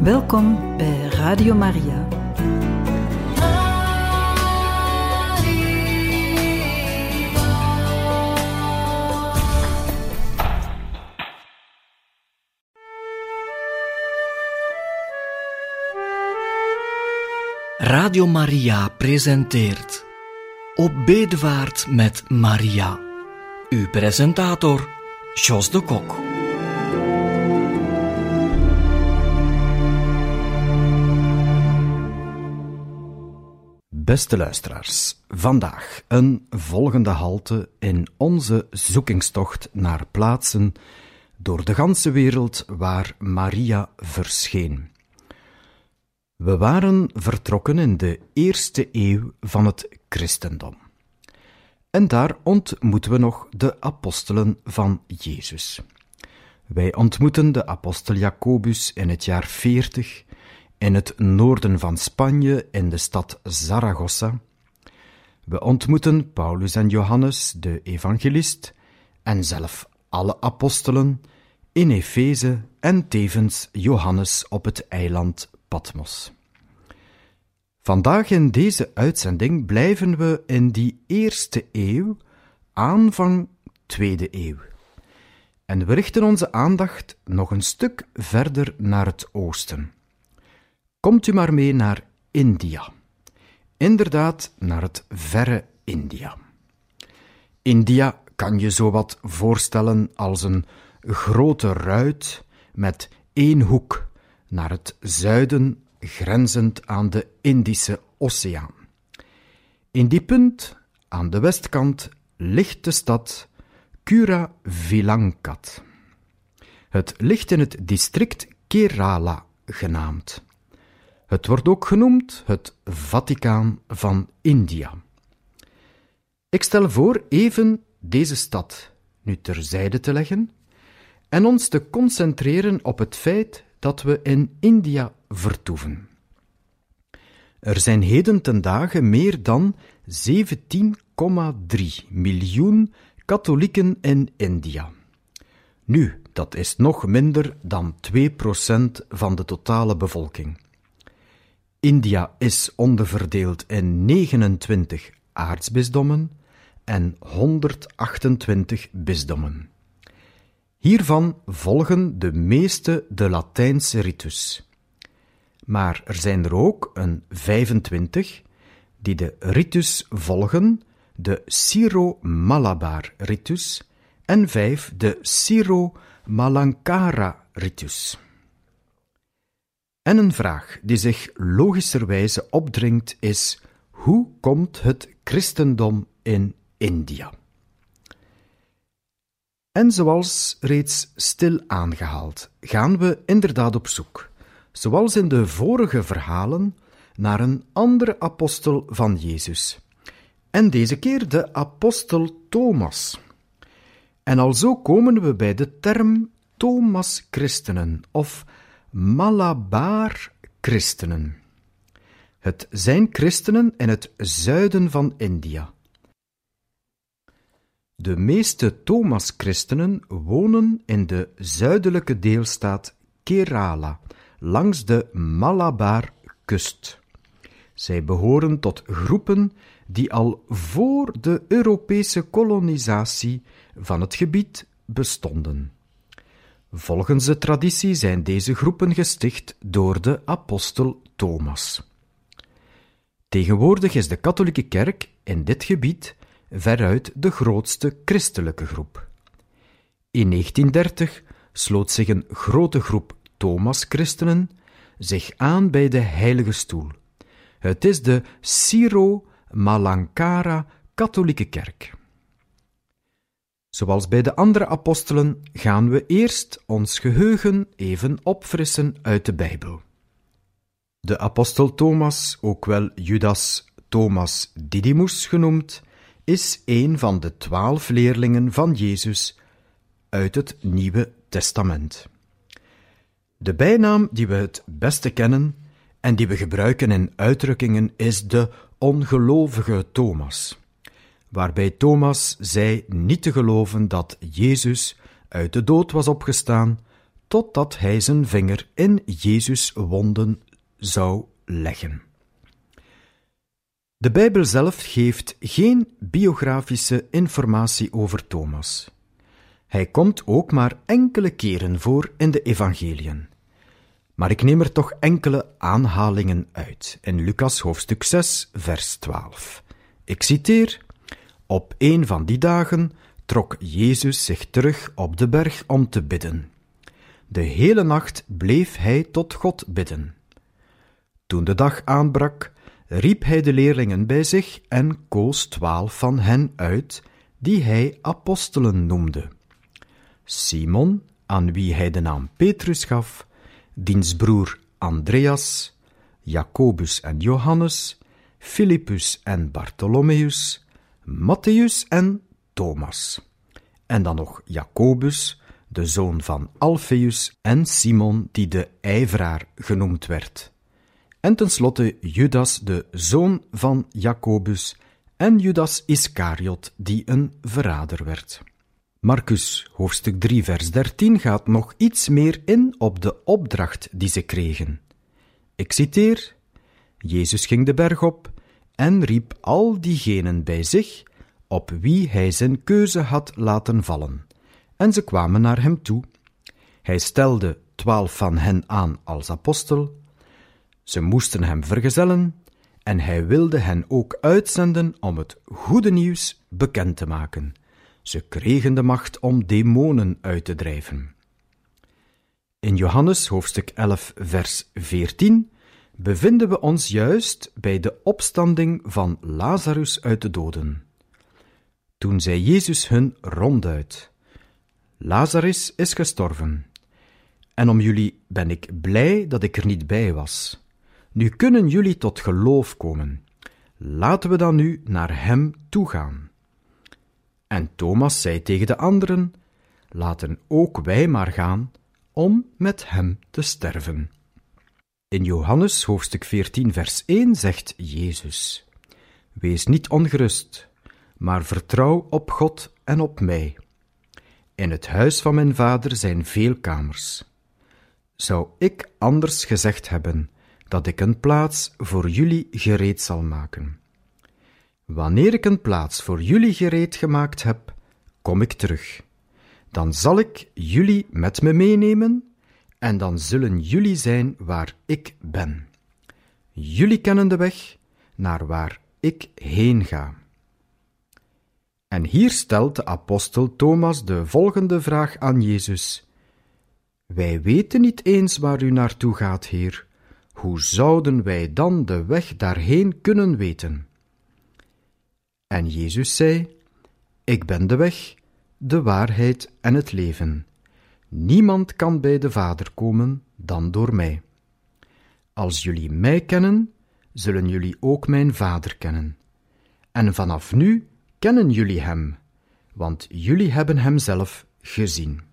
Welkom bij Radio Maria. Radio Maria presenteert Op bedevaart met Maria. Uw presentator, Jos de Kok. Beste luisteraars, vandaag een volgende halte in onze zoekingstocht naar plaatsen door de ganse wereld waar Maria verscheen. We waren vertrokken in de 1e eeuw van het christendom. En daar ontmoeten we nog de apostelen van Jezus. Wij ontmoeten de apostel Jacobus in het jaar 40, in het noorden van Spanje, in de stad Zaragoza. We ontmoeten Paulus en Johannes, de evangelist, en zelf alle apostelen in Efeze en tevens Johannes op het eiland Patmos. Vandaag in deze uitzending blijven we in die 1e eeuw, aanvang 2e eeuw. En we richten onze aandacht nog een stuk verder naar het oosten. Komt u maar mee naar India. Inderdaad, naar het verre India. India kan je zowat voorstellen als een grote ruit met één hoek naar het zuiden, grenzend aan de Indische Oceaan. In die punt, aan de westkant, ligt de stad Kura-Vilankat. Het ligt in het district Kerala genaamd. Het wordt ook genoemd het Vaticaan van India. Ik stel voor even deze stad nu terzijde te leggen en ons te concentreren op het feit dat we in India vertoeven. Er zijn heden ten dagen meer dan 17,3 miljoen katholieken in India. Nu, dat is nog minder dan 2% van de totale bevolking. India is onderverdeeld in 29 aartsbisdommen en 128 bisdommen. Hiervan volgen de meeste de Latijnse ritus. Maar er zijn er ook een 25 die de ritus volgen, de Syro-Malabar-ritus, en 5 de Syro-Malankara-ritus. En een vraag die zich logischerwijze opdringt is: hoe komt het christendom in India? En zoals reeds stil aangehaald, gaan we inderdaad op zoek, zoals in de vorige verhalen, naar een andere apostel van Jezus. En deze keer de apostel Thomas. En alzo komen we bij de term Thomas-christenen of Malabar-christenen. Het zijn christenen in het zuiden van India. De meeste Thomas-christenen wonen in de zuidelijke deelstaat Kerala, langs de Malabar-kust. Zij behoren tot groepen die al voor de Europese kolonisatie van het gebied bestonden. Volgens de traditie zijn deze groepen gesticht door de apostel Thomas. Tegenwoordig is de katholieke kerk in dit gebied veruit de grootste christelijke groep. In 1930 sloot zich een grote groep Thomas-christenen zich aan bij de Heilige Stoel. Het is de Syro-Malankara katholieke kerk. Zoals bij de andere apostelen gaan we eerst ons geheugen even opfrissen uit de Bijbel. De apostel Thomas, ook wel Judas Thomas Didymus genoemd, is een van de 12 leerlingen van Jezus uit het Nieuwe Testament. De bijnaam die we het beste kennen en die we gebruiken in uitdrukkingen is de ongelovige Thomas, waarbij Thomas zei niet te geloven dat Jezus uit de dood was opgestaan, totdat hij zijn vinger in Jezus' wonden zou leggen. De Bijbel zelf geeft geen biografische informatie over Thomas. Hij komt ook maar enkele keren voor in de evangeliën. Maar ik neem er toch enkele aanhalingen uit in Lucas hoofdstuk 6, vers 12. Ik citeer: Op een van die dagen trok Jezus zich terug op de berg om te bidden. De hele nacht bleef hij tot God bidden. Toen de dag aanbrak, riep hij de leerlingen bij zich en koos 12 van hen uit, die hij apostelen noemde. Simon, aan wie hij de naam Petrus gaf, diens broer Andreas, Jacobus en Johannes, Philippus en Bartholomeus, Mattheüs en Thomas. En dan nog Jacobus, de zoon van Alfeus, en Simon, die de ijveraar genoemd werd. En tenslotte Judas, de zoon van Jacobus, en Judas Iscariot, die een verrader werd. Marcus, hoofdstuk 3, vers 13, gaat nog iets meer in op de opdracht die ze kregen. Ik citeer: Jezus ging de berg op en riep al diegenen bij zich, op wie hij zijn keuze had laten vallen. En ze kwamen naar hem toe. Hij stelde 12 van hen aan als apostel. Ze moesten hem vergezellen en hij wilde hen ook uitzenden om het goede nieuws bekend te maken. Ze kregen de macht om demonen uit te drijven. In Johannes hoofdstuk 11 vers 14 bevinden we ons juist bij de opstanding van Lazarus uit de doden. Toen zei Jezus hun ronduit: Lazarus is gestorven. En om jullie ben ik blij dat ik er niet bij was. Nu kunnen jullie tot geloof komen. Laten we dan nu naar hem toegaan. En Thomas zei tegen de anderen: Laten ook wij maar gaan om met hem te sterven. In Johannes hoofdstuk 14 vers 1 zegt Jezus: Wees niet ongerust, maar vertrouw op God en op mij. In het huis van mijn vader zijn veel kamers. Zou ik anders gezegd hebben dat ik een plaats voor jullie gereed zal maken? Wanneer ik een plaats voor jullie gereed gemaakt heb, kom ik terug. Dan zal ik jullie met me meenemen en dan zullen jullie zijn waar ik ben. Jullie kennen de weg naar waar ik heen ga. En hier stelt de apostel Thomas de volgende vraag aan Jezus: Wij weten niet eens waar u naartoe gaat, Heer. Hoe zouden wij dan de weg daarheen kunnen weten? En Jezus zei: Ik ben de weg, de waarheid en het leven. Niemand kan bij de Vader komen dan door mij. Als jullie mij kennen, zullen jullie ook mijn Vader kennen. En vanaf nu kennen jullie hem, want jullie hebben hem zelf gezien.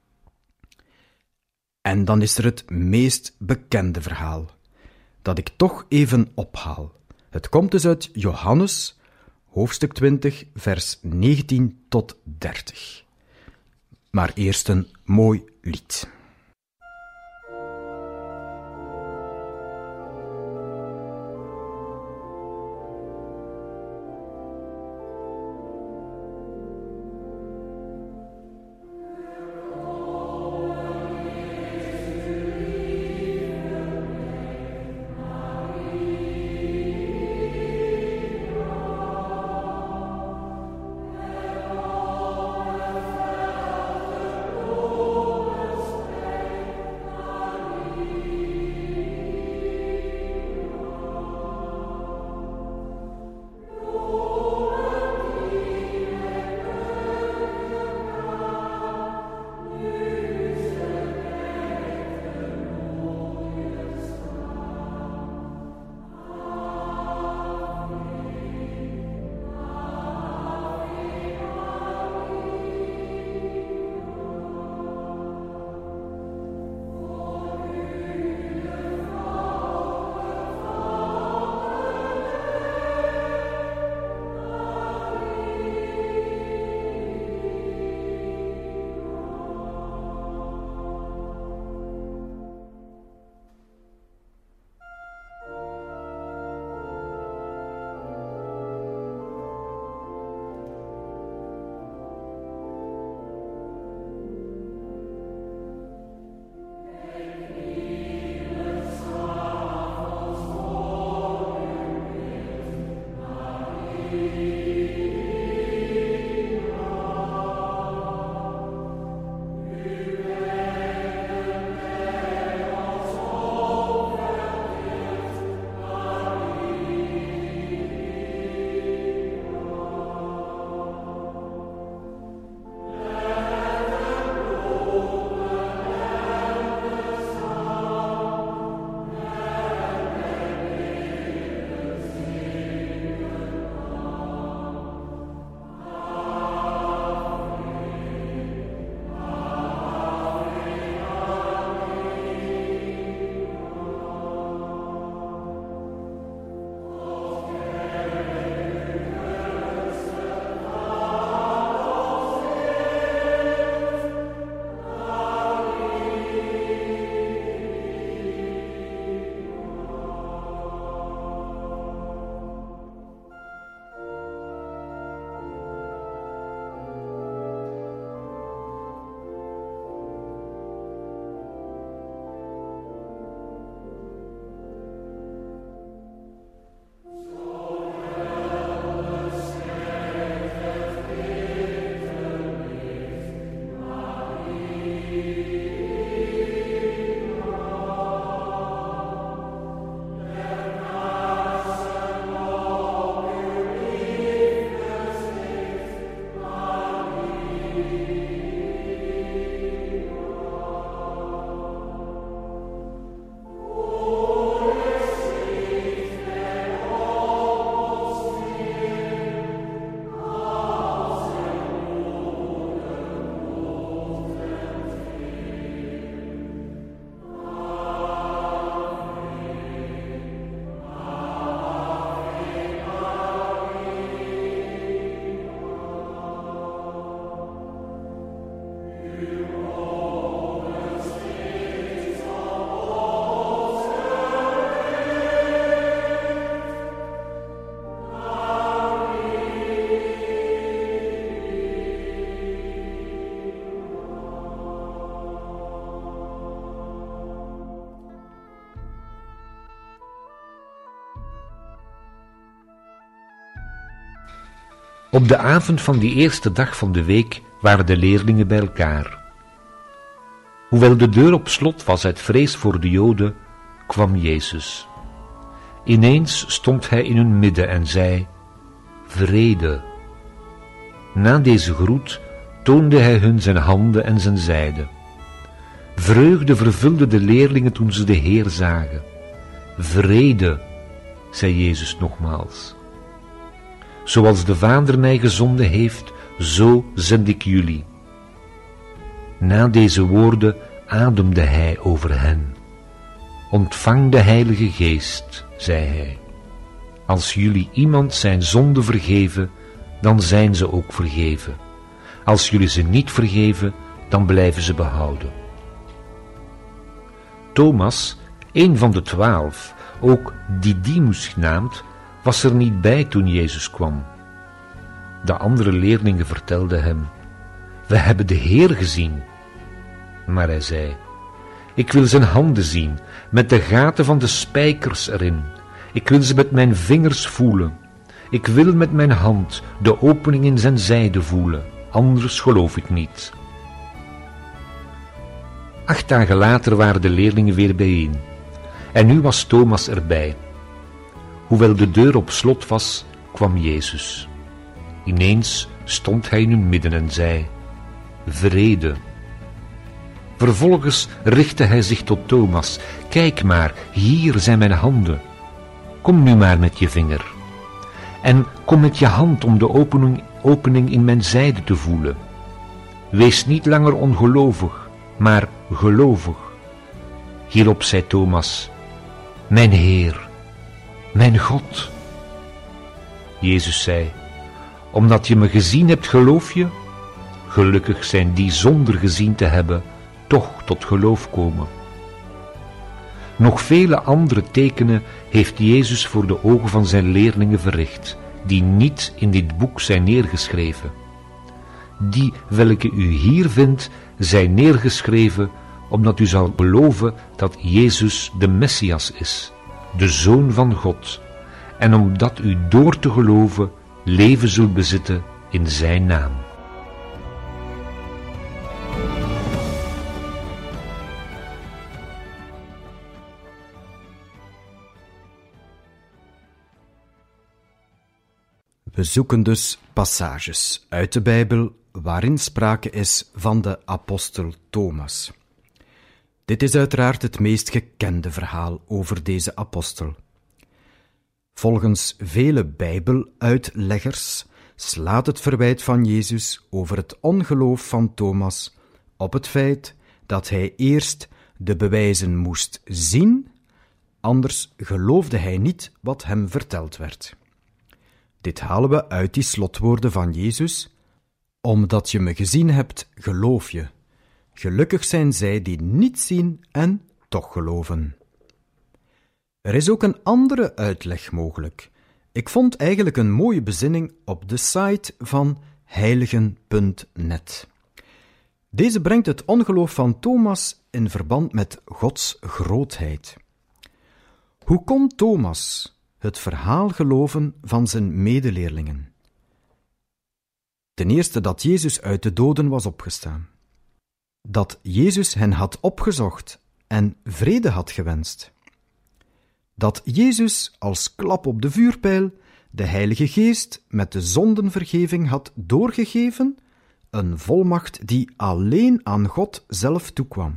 En dan is er het meest bekende verhaal, dat ik toch even ophaal. Het komt dus uit Johannes, hoofdstuk 20, vers 19 tot 30. Maar eerst een mooi lied. Op de avond van die eerste dag van de week waren de leerlingen bij elkaar. Hoewel de deur op slot was uit vrees voor de Joden, kwam Jezus. Ineens stond hij in hun midden en zei: vrede. Na deze groet toonde hij hun zijn handen en zijn zijde. Vreugde vervulde de leerlingen toen ze de Heer zagen. Vrede, zei Jezus nogmaals. Zoals de Vader mij gezonden heeft, zo zend ik jullie. Na deze woorden ademde hij over hen. Ontvang de Heilige Geest, zei hij. Als jullie iemand zijn zonde vergeven, dan zijn ze ook vergeven. Als jullie ze niet vergeven, dan blijven ze behouden. Thomas, een van de 12, ook Didymus genaamd, was er niet bij toen Jezus kwam. De andere leerlingen vertelden hem: we hebben de Heer gezien. Maar hij zei: ik wil zijn handen zien, met de gaten van de spijkers erin. Ik wil ze met mijn vingers voelen. Ik wil met mijn hand de opening in zijn zijde voelen, anders geloof ik niet. 8 dagen later waren de leerlingen weer bijeen. En nu was Thomas erbij. Hoewel de deur op slot was, kwam Jezus. Ineens stond hij in hun midden en zei: vrede. Vervolgens richtte hij zich tot Thomas: kijk maar, hier zijn mijn handen. Kom nu maar met je vinger. En kom met je hand om de opening in mijn zijde te voelen. Wees niet langer ongelovig, maar gelovig. Hierop zei Thomas: mijn Heer, mijn God. Jezus zei: omdat je me gezien hebt, geloof je? Gelukkig zijn die zonder gezien te hebben toch tot geloof komen. Nog vele andere tekenen heeft Jezus voor de ogen van zijn leerlingen verricht, die niet in dit boek zijn neergeschreven. Die welke u hier vindt, zijn neergeschreven, omdat u zal geloven dat Jezus de Messias is, de Zoon van God, en omdat u door te geloven leven zult bezitten in zijn naam. We zoeken dus passages uit de Bijbel waarin sprake is van de apostel Thomas. Dit is uiteraard het meest gekende verhaal over deze apostel. Volgens vele Bijbeluitleggers slaat het verwijt van Jezus over het ongeloof van Thomas op het feit dat hij eerst de bewijzen moest zien, anders geloofde hij niet wat hem verteld werd. Dit halen we uit die slotwoorden van Jezus: omdat je me gezien hebt, geloof je. Gelukkig zijn zij die niet zien en toch geloven. Er is ook een andere uitleg mogelijk. Ik vond eigenlijk een mooie bezinning op de site van heiligen.net. Deze brengt het ongeloof van Thomas in verband met Gods grootheid. Hoe kon Thomas het verhaal geloven van zijn medeleerlingen? Ten eerste dat Jezus uit de doden was opgestaan. Dat Jezus hen had opgezocht en vrede had gewenst. Dat Jezus als klap op de vuurpijl de Heilige Geest met de zondenvergeving had doorgegeven, een volmacht die alleen aan God zelf toekwam.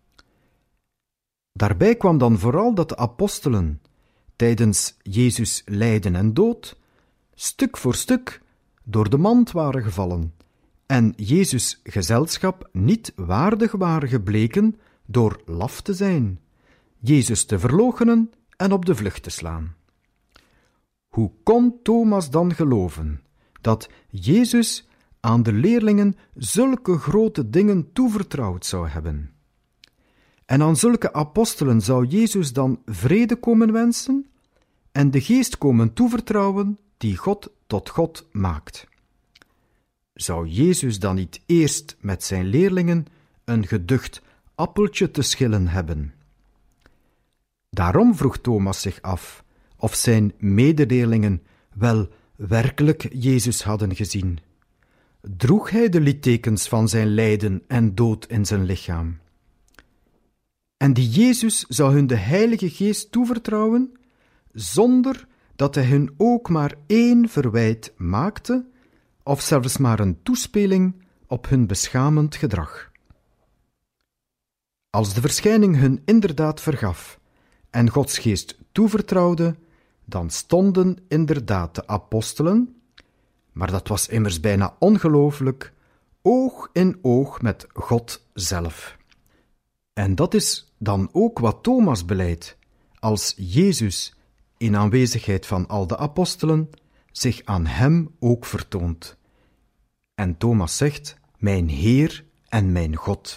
Daarbij kwam dan vooral dat de apostelen tijdens Jezus' lijden en dood stuk voor stuk door de mand waren gevallen en Jezus' gezelschap niet waardig waren gebleken door laf te zijn, Jezus te verloochenen en op de vlucht te slaan. Hoe kon Thomas dan geloven dat Jezus aan de leerlingen zulke grote dingen toevertrouwd zou hebben? En aan zulke apostelen zou Jezus dan vrede komen wensen en de geest komen toevertrouwen die God tot God maakt? Zou Jezus dan niet eerst met zijn leerlingen een geducht appeltje te schillen hebben? Daarom vroeg Thomas zich af of zijn medeleerlingen wel werkelijk Jezus hadden gezien? Droeg hij de littekens van zijn lijden en dood in zijn lichaam? En die Jezus zou hun de Heilige Geest toevertrouwen, zonder dat hij hun ook maar één verwijt maakte, of zelfs maar een toespeling op hun beschamend gedrag. Als de verschijning hun inderdaad vergaf en Gods Geest toevertrouwde, dan stonden inderdaad de apostelen, maar dat was immers bijna ongelooflijk, oog in oog met God zelf. En dat is dan ook wat Thomas belijdt, als Jezus, in aanwezigheid van al de apostelen, zich aan hem ook vertoont. En Thomas zegt, mijn Heer en mijn God.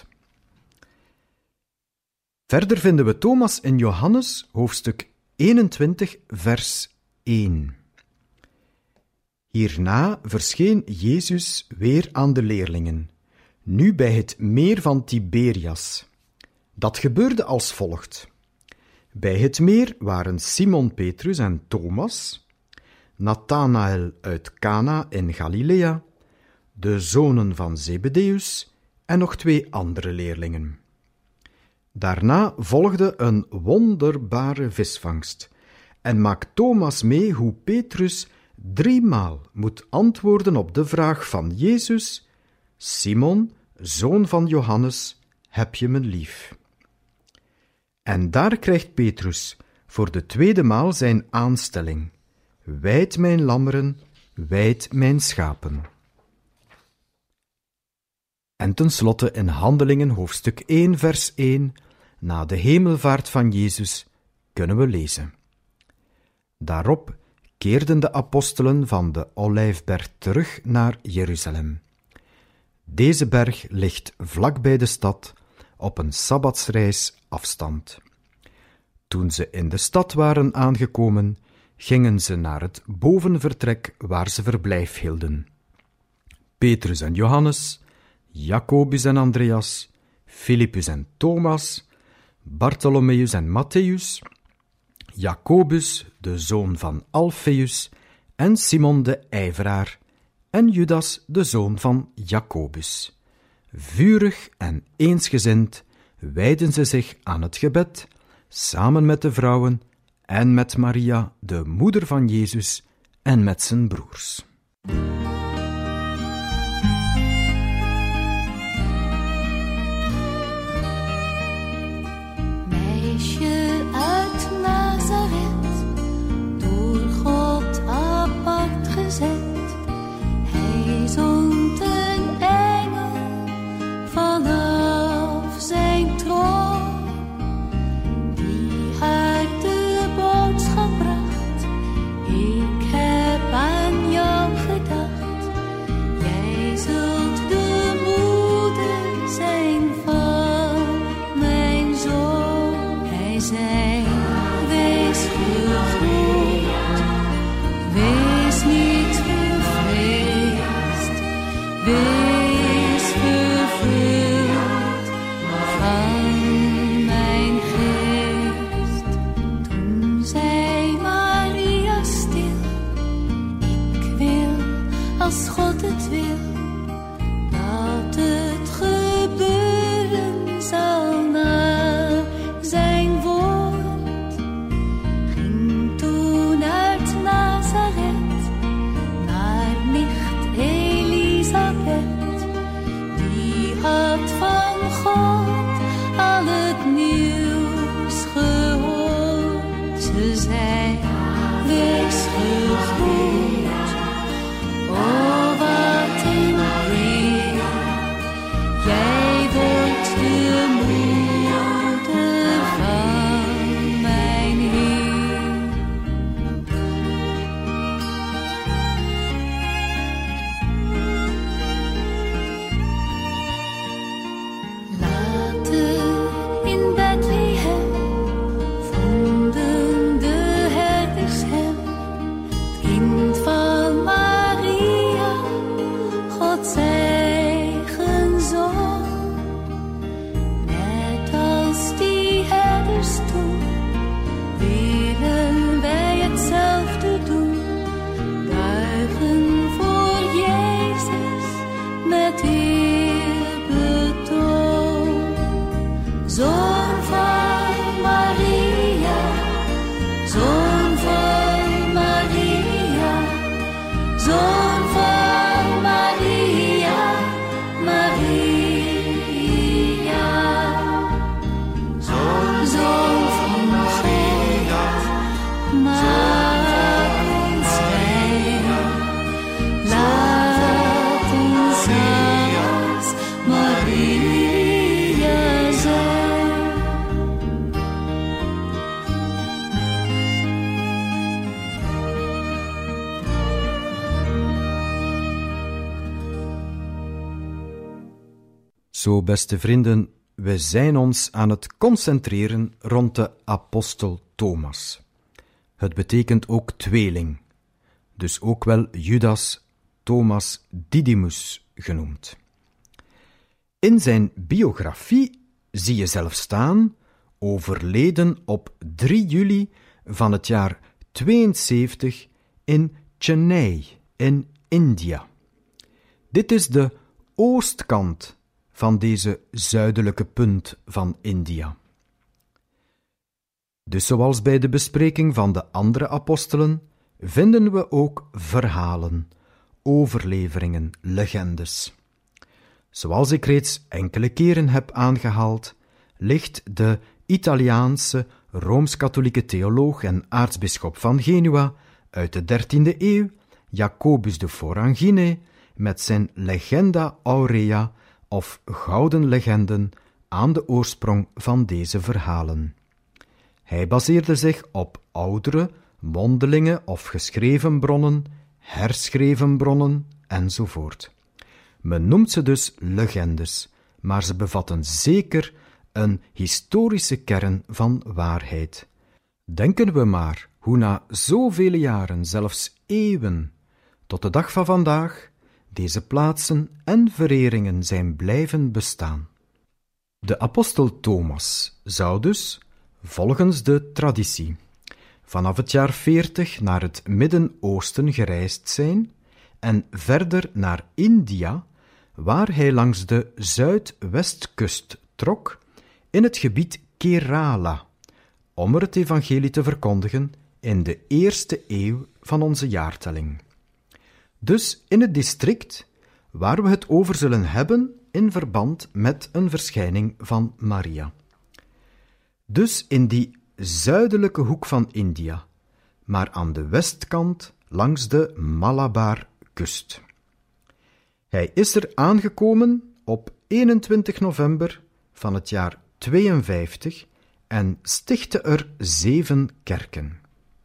Verder vinden we Thomas in Johannes, hoofdstuk 21, vers 1. Hierna verscheen Jezus weer aan de leerlingen, nu bij het meer van Tiberias. Dat gebeurde als volgt. Bij het meer waren Simon Petrus en Thomas, Nathanael uit Cana in Galilea, de zonen van Zebedeus en nog 2 andere leerlingen. Daarna volgde een wonderbare visvangst en maakt Thomas mee hoe Petrus 3 maal moet antwoorden op de vraag van Jezus: Simon, zoon van Johannes, heb je me lief? En daar krijgt Petrus voor de 2e maal zijn aanstelling: wijd mijn lammeren, wijd mijn schapen. En tenslotte in Handelingen hoofdstuk 1 vers 1, na de hemelvaart van Jezus, kunnen we lezen. Daarop keerden de apostelen van de Olijfberg terug naar Jeruzalem. Deze berg ligt vlak bij de stad, op een sabbatsreis afstand. Toen ze in de stad waren aangekomen, gingen ze naar het bovenvertrek waar ze verblijf hielden. Petrus en Johannes, Jacobus en Andreas, Philippus en Thomas, Bartholomeus en Mattheüs, Jacobus, de zoon van Alfeus, en Simon de ijveraar, en Judas, de zoon van Jacobus. Vurig en eensgezind wijden ze zich aan het gebed, samen met de vrouwen en met Maria, de moeder van Jezus, en met zijn broers. Meisje uit Nazareth, door God apart gezet, hij zond een engel vanaf zijn troon, die haar de boodschap bracht: ik heb aan jou gedacht. Maria zei. Zo, beste vrienden, we zijn ons aan het concentreren rond de apostel Thomas. Het betekent ook tweeling, dus ook wel Judas Thomas Didymus genoemd. In zijn biografie zie je zelf staan, overleden op 3 juli van het jaar 72 in Chennai in India. Dit is de oostkant van deze zuidelijke punt van India. Dus zoals bij de bespreking van de andere apostelen, vinden we ook verhalen, overleveringen, legendes. Zoals ik reeds enkele keren heb aangehaald, ligt de Italiaanse Rooms-katholieke theoloog en aartsbisschop van Genua uit de 13e eeuw, Jacobus de Voragine, met zijn Legenda Aurea of gouden legenden aan de oorsprong van deze verhalen. Hij baseerde zich op oudere, mondelinge of geschreven bronnen, herschreven bronnen enzovoort. Men noemt ze dus legendes, maar ze bevatten zeker een historische kern van waarheid. Denken we maar hoe na zoveel jaren, zelfs eeuwen, tot de dag van vandaag, deze plaatsen en vereringen zijn blijven bestaan. De apostel Thomas zou dus, volgens de traditie, vanaf het jaar 40 naar het Midden-Oosten gereisd zijn en verder naar India, waar hij langs de zuidwestkust trok, in het gebied Kerala, om er het evangelie te verkondigen in de 1e eeuw van onze jaartelling. Dus in het district waar we het over zullen hebben in verband met een verschijning van Maria. Dus in die zuidelijke hoek van India, maar aan de westkant langs de Malabarkust. Hij is er aangekomen op 21 november van het jaar 52 en stichtte er 7 kerken.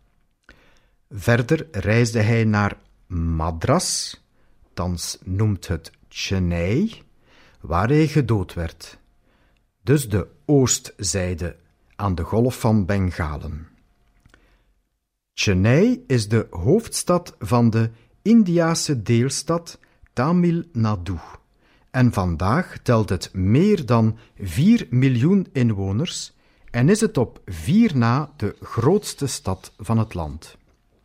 Verder reisde hij naar Madras, thans noemt het Chennai, waar hij gedood werd, dus de oostzijde aan de golf van Bengalen. Chennai is de hoofdstad van de Indiase deelstad Tamil Nadu en vandaag telt het meer dan 4 miljoen inwoners en is het op 4 na de grootste stad van het land.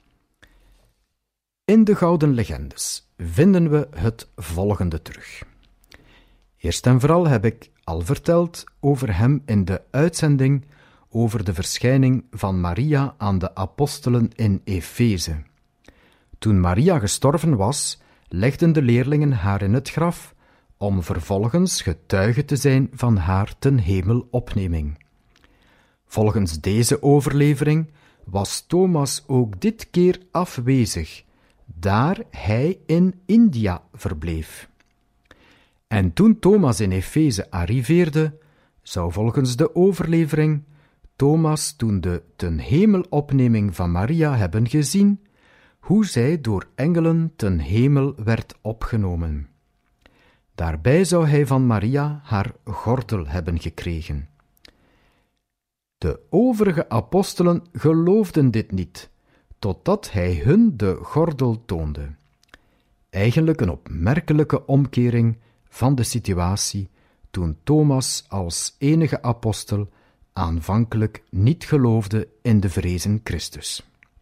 In de Gouden Legendes vinden we het volgende terug. Eerst en vooral heb ik al verteld over hem in de uitzending over de verschijning van Maria aan de apostelen in Efeze. Toen Maria gestorven was, legden de leerlingen haar in het graf, om vervolgens getuige te zijn van haar ten hemelopneming. Volgens deze overlevering was Thomas ook dit keer afwezig, daar hij in India verbleef. En toen Thomas in Efeze arriveerde, zou volgens de overlevering Thomas toen de ten hemelopneming van Maria hebben gezien, hoe zij door engelen ten hemel werd opgenomen. Daarbij zou hij van Maria haar gordel hebben gekregen. De overige apostelen geloofden dit niet, totdat hij hun de gordel toonde. Eigenlijk een opmerkelijke omkering van de situatie toen Thomas als enige apostel aanvankelijk niet geloofde in de verrezen Christus.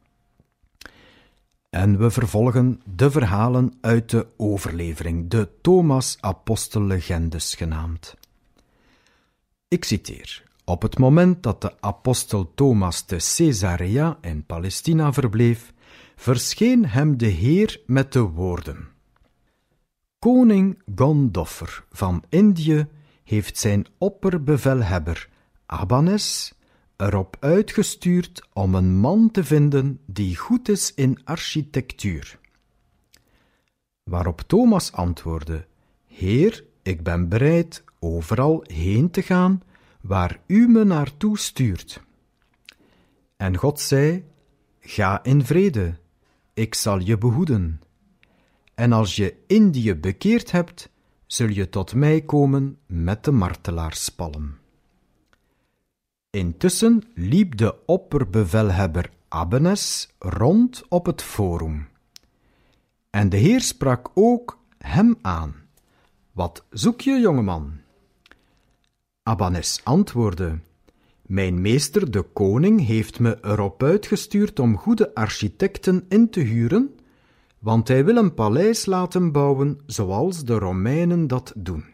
En we vervolgen de verhalen uit de overlevering, de Thomas-apostellegendes genaamd. Ik citeer: op het moment dat de apostel Thomas te Caesarea in Palestina verbleef, verscheen hem de Heer met de woorden: Koning Gondoffer van Indië heeft zijn opperbevelhebber Abanes erop uitgestuurd om een man te vinden die goed is in architectuur. Waarop Thomas antwoordde: Heer, ik ben bereid overal heen te gaan waar u me naartoe stuurt. En God zei, ga in vrede, ik zal je behoeden. En als je Indië bekeerd hebt, zul je tot mij komen met de martelaarspalm. Intussen liep de opperbevelhebber Abbenes rond op het forum. En de Heer sprak ook hem aan. Wat zoek je, jongeman? Abbenes antwoordde, mijn meester de koning heeft me erop uitgestuurd om goede architecten in te huren, want hij wil een paleis laten bouwen zoals de Romeinen dat doen.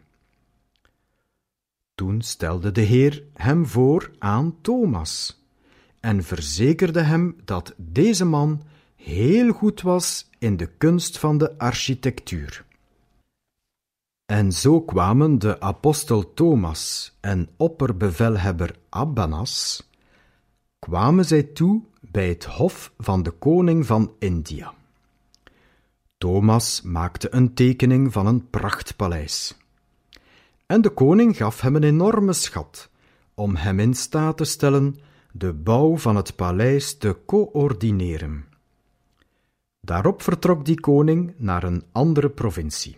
Toen stelde de Heer hem voor aan Thomas en verzekerde hem dat deze man heel goed was in de kunst van de architectuur. En zo kwamen de apostel Thomas en opperbevelhebber Abbanas, kwamen zij toe bij het hof van de koning van India. Thomas maakte een tekening van een prachtpaleis. En de koning gaf hem een enorme schat, om hem in staat te stellen de bouw van het paleis te coördineren. Daarop vertrok die koning naar een andere provincie.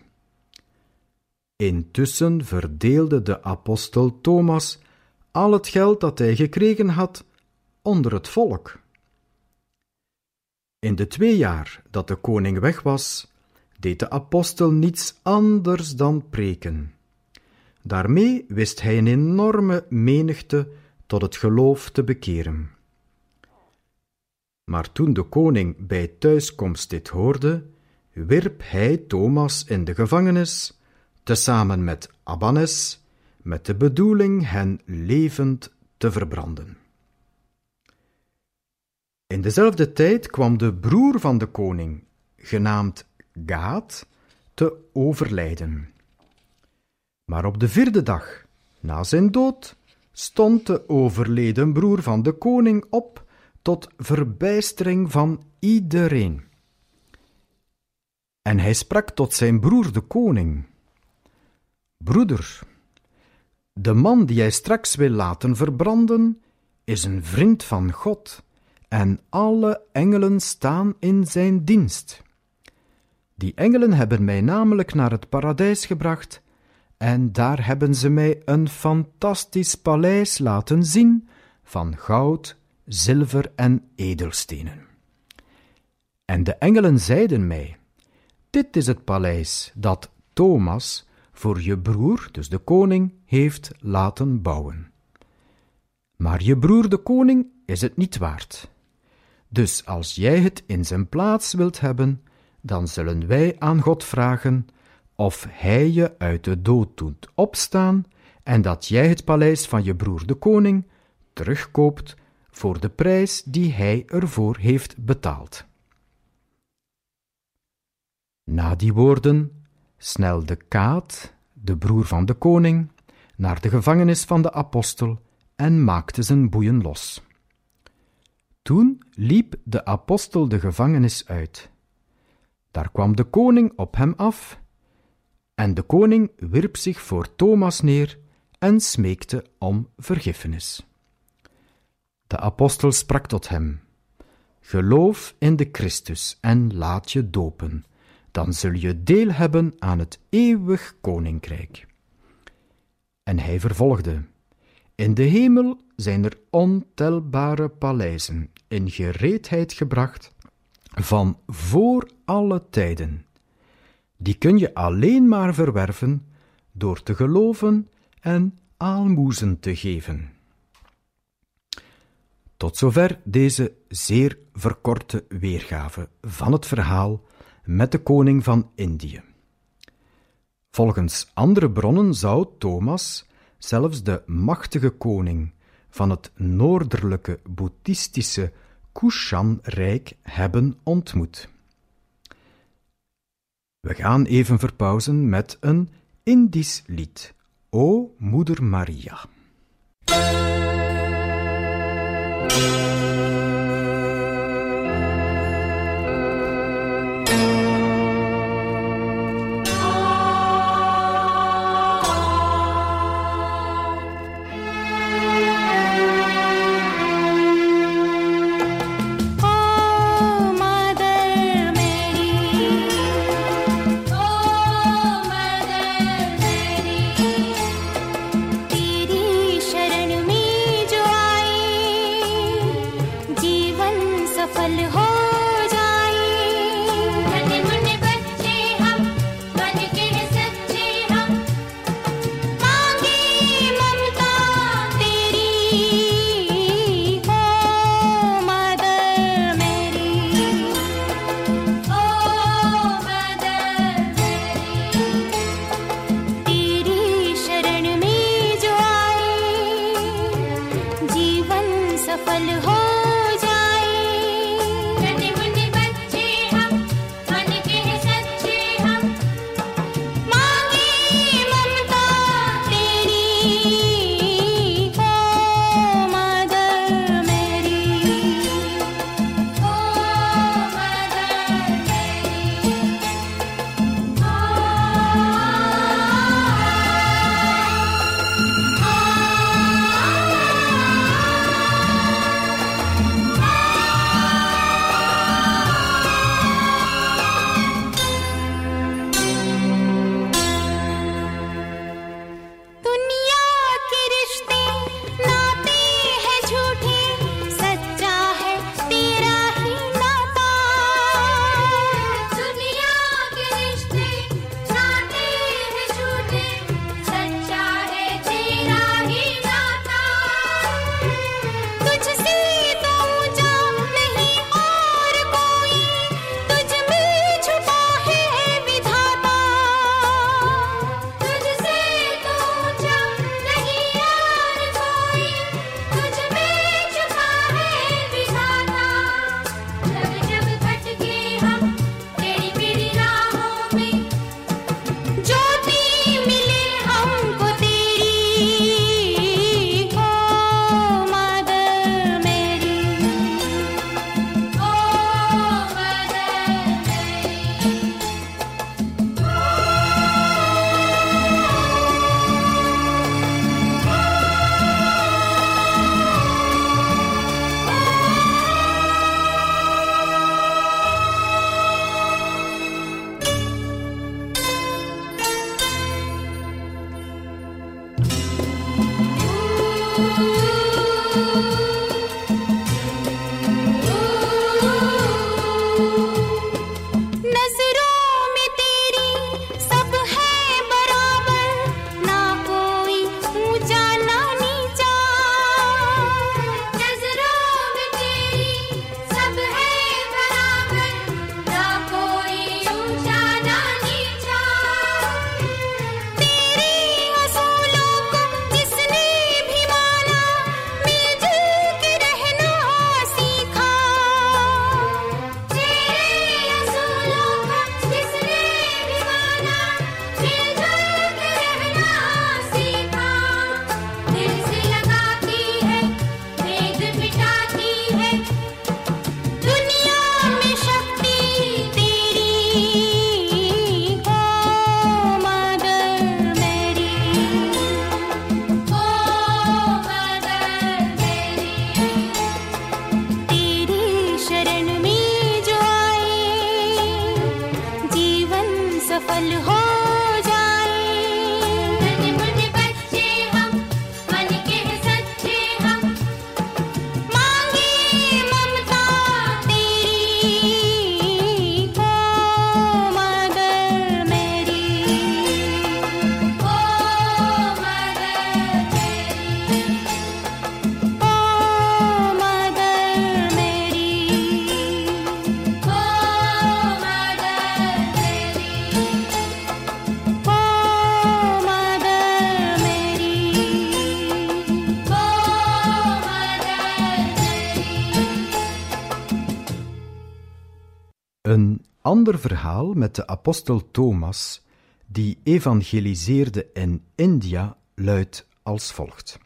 Intussen verdeelde de apostel Thomas al het geld dat hij gekregen had onder het volk. In de 2 jaar dat de koning weg was, deed de apostel niets anders dan preken. Daarmee wist hij een enorme menigte tot het geloof te bekeren. Maar toen de koning bij thuiskomst dit hoorde, wierp hij Thomas in de gevangenis, tezamen met Abbanes, met de bedoeling hen levend te verbranden. In dezelfde tijd kwam de broer van de koning, genaamd Gaat, te overlijden. Maar op de 4e dag, na zijn dood, stond de overleden broer van de koning op tot verbijstering van iedereen. En hij sprak tot zijn broer de koning: broeder, de man die jij straks wil laten verbranden, is een vriend van God, en alle engelen staan in zijn dienst. Die engelen hebben mij namelijk naar het paradijs gebracht, en daar hebben ze mij een fantastisch paleis laten zien van goud, zilver en edelstenen. En de engelen zeiden mij: dit is het paleis dat Thomas voor je broer, dus de koning, heeft laten bouwen. Maar je broer de koning is het niet waard. Dus als jij het in zijn plaats wilt hebben, dan zullen wij aan God vragen of hij je uit de dood doet opstaan en dat jij het paleis van je broer de koning terugkoopt voor de prijs die hij ervoor heeft betaald. Na die woorden snelde Gaat, de broer van de koning, naar de gevangenis van de apostel en maakte zijn boeien los. Toen liep de apostel de gevangenis uit. Daar kwam de koning op hem af, en de koning wierp zich voor Thomas neer en smeekte om vergiffenis. De apostel sprak tot hem: geloof in de Christus en laat je dopen, dan zul je deel hebben aan het eeuwig koninkrijk. En hij vervolgde: in de hemel zijn er ontelbare paleizen in gereedheid gebracht van voor alle tijden. Die kun je alleen maar verwerven door te geloven en aalmoezen te geven. Tot zover deze zeer verkorte weergave van het verhaal met de koning van Indië. Volgens andere bronnen zou Thomas zelfs de machtige koning van het noordelijke boeddhistische Kushan-rijk hebben ontmoet. We gaan even verpauzen met een Indisch lied, O Moeder Maria. Een ander verhaal met de apostel Thomas, die evangeliseerde in India, luidt als volgt.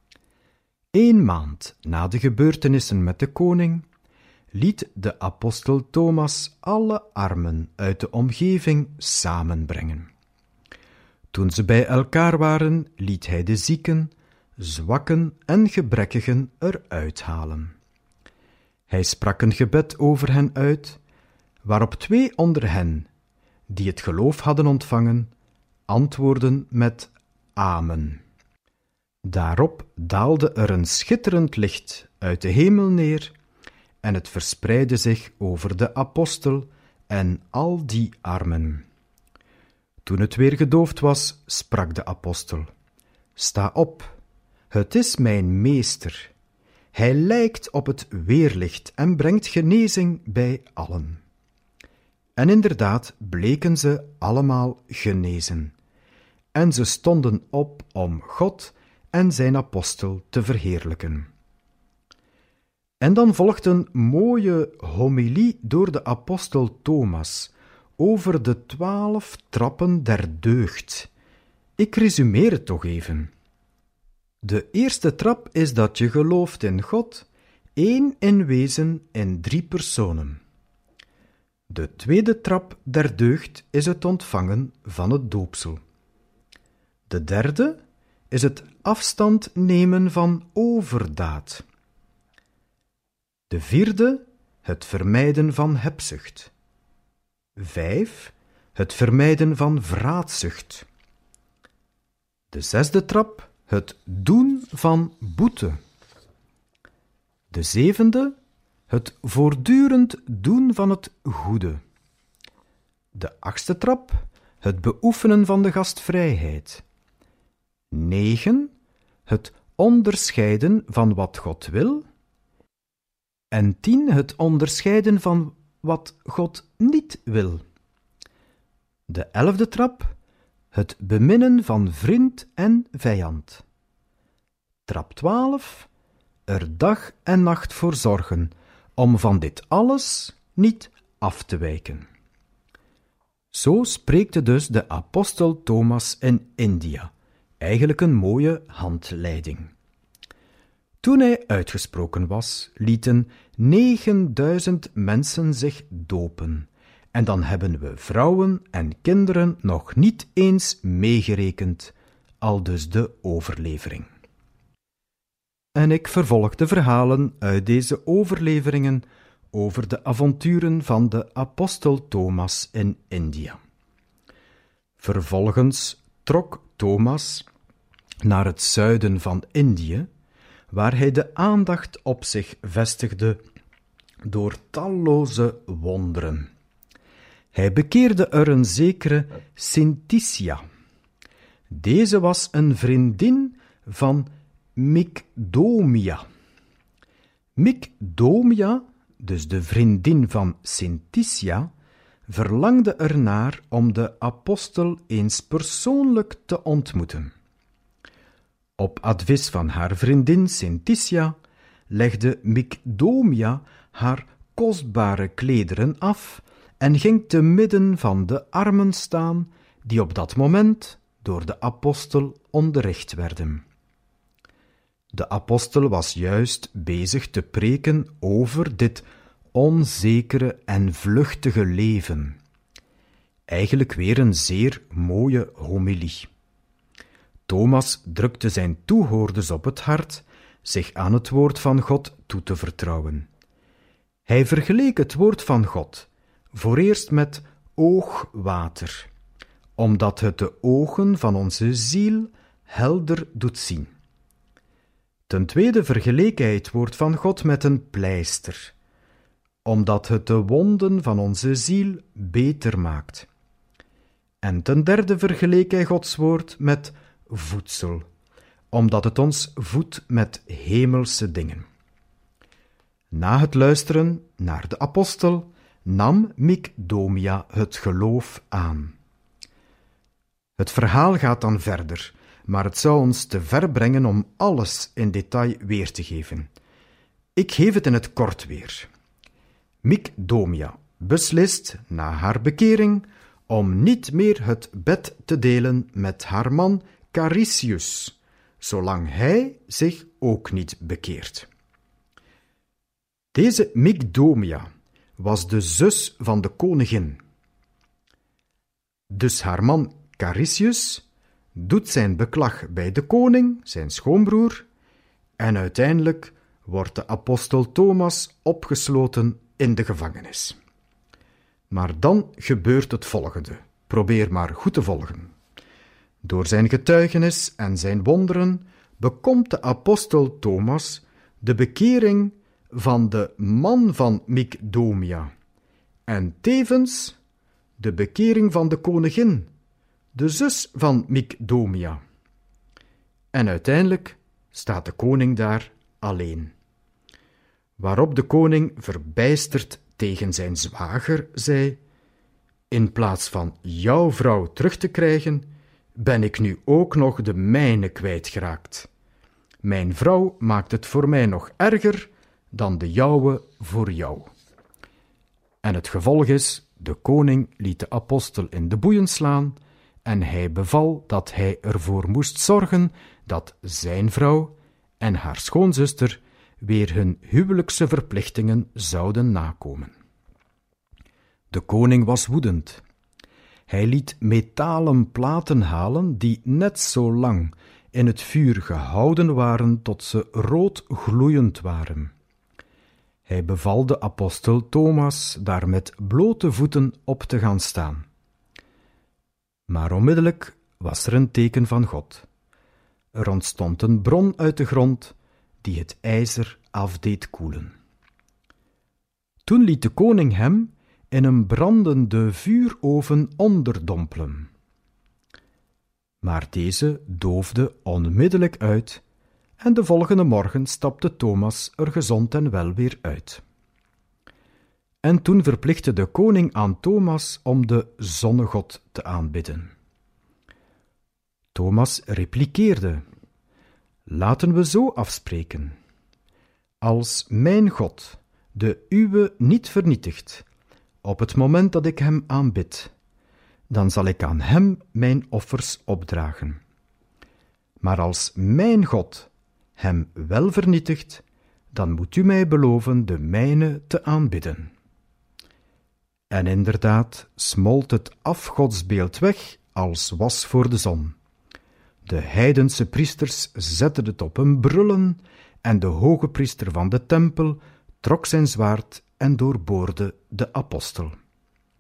1 maand na de gebeurtenissen met de koning, liet de apostel Thomas alle armen uit de omgeving samenbrengen. Toen ze bij elkaar waren, liet hij de zieken, zwakken en gebrekkigen eruit halen. Hij sprak een gebed over hen uit, waarop 2 onder hen, die het geloof hadden ontvangen, antwoordden met Amen. Daarop daalde er een schitterend licht uit de hemel neer en het verspreidde zich over de apostel en al die armen. Toen het weer gedoofd was, sprak de apostel: Sta op, het is mijn meester. Hij lijkt op het weerlicht en brengt genezing bij allen. En inderdaad bleken ze allemaal genezen. En ze stonden op om God en zijn apostel te verheerlijken. En dan volgt een mooie homilie door de apostel Thomas over de 12 trappen der deugd. Ik resumeer het toch even. De eerste trap is dat je gelooft in God, 1 in wezen in 3 personen. De tweede trap der deugd is het ontvangen van het doopsel. De derde is het afstand nemen van overdaad. De vierde, het vermijden van hebzucht. 5, het vermijden van vraatzucht. De 6e trap, het doen van boete. De 7e, het voortdurend doen van het goede. De 8e trap, het beoefenen van de gastvrijheid. 9, het onderscheiden van wat God wil. En 10, het onderscheiden van wat God niet wil. De 11e trap, het beminnen van vriend en vijand. Trap 12, er dag en nacht voor zorgen, om van dit alles niet af te wijken. Zo spreekte dus de apostel Thomas in India, eigenlijk een mooie handleiding. Toen hij uitgesproken was, lieten 9000 mensen zich dopen, en dan hebben we vrouwen en kinderen nog niet eens meegerekend, aldus de overlevering. En ik vervolg de verhalen uit deze overleveringen over de avonturen van de apostel Thomas in India. Vervolgens trok Thomas naar het zuiden van Indië waar hij de aandacht op zich vestigde door talloze wonderen. Hij bekeerde er een zekere Syntysia. Deze was een vriendin van Mygdomia. Mygdomia, dus de vriendin van Syntysia, verlangde ernaar om de apostel eens persoonlijk te ontmoeten. Op advies van haar vriendin Syntysia legde Mygdomia haar kostbare klederen af en ging te midden van de armen staan die op dat moment door de apostel onderricht werden. De apostel was juist bezig te preken over dit onzekere en vluchtige leven. Eigenlijk weer een zeer mooie homilie. Thomas drukte zijn toehoorders op het hart zich aan het woord van God toe te vertrouwen. Hij vergeleek het woord van God vooreerst met oogwater, omdat het de ogen van onze ziel helder doet zien. Ten tweede vergeleek hij het woord van God met een pleister, omdat het de wonden van onze ziel beter maakt. En ten derde vergeleek hij Gods woord met voedsel, omdat het ons voedt met hemelse dingen. Na het luisteren naar de apostel nam Mygdomia het geloof aan. Het verhaal gaat dan verder, maar het zou ons te ver brengen om alles in detail weer te geven. Ik geef het in het kort weer. Mygdomia beslist na haar bekering om niet meer het bed te delen met haar man Carisius, zolang hij zich ook niet bekeert. Deze Mygdomia was de zus van de koningin. Dus haar man Carisius doet zijn beklag bij de koning, zijn schoonbroer, en uiteindelijk wordt de apostel Thomas opgesloten in de gevangenis. Maar dan gebeurt het volgende. Probeer maar goed te volgen. Door zijn getuigenis en zijn wonderen bekomt de apostel Thomas de bekering van de man van Mygdomia en tevens de bekering van de koningin, de zus van Mygdomia. En uiteindelijk staat de koning daar alleen. Waarop de koning verbijsterd tegen zijn zwager zei: in plaats van jouw vrouw terug te krijgen, ben ik nu ook nog de mijne kwijtgeraakt. Mijn vrouw maakt het voor mij nog erger dan de jouwe voor jou. En het gevolg is, de koning liet de apostel in de boeien slaan en hij beval dat hij ervoor moest zorgen dat zijn vrouw en haar schoonzuster weer hun huwelijkse verplichtingen zouden nakomen. De koning was woedend. Hij liet metalen platen halen die net zo lang in het vuur gehouden waren tot ze rood gloeiend waren. Hij beval de apostel Thomas daar met blote voeten op te gaan staan. Maar onmiddellijk was er een teken van God. Er ontstond een bron uit de grond die het ijzer afdeed koelen. Toen liet de koning hem in een brandende vuuroven onderdompelen. Maar deze doofde onmiddellijk uit en de volgende morgen stapte Thomas er gezond en wel weer uit. En toen verplichtte de koning aan Thomas om de zonnegod te aanbidden. Thomas repliceerde: laten we zo afspreken. Als mijn God de uwe niet vernietigt op het moment dat ik hem aanbid, dan zal ik aan hem mijn offers opdragen. Maar als mijn God hem wel vernietigt, dan moet u mij beloven de mijne te aanbidden. En inderdaad smolt het afgodsbeeld weg als was voor de zon. De heidense priesters zetten het op een brullen en de hoge priester van de tempel trok zijn zwaard en doorboorde de apostel.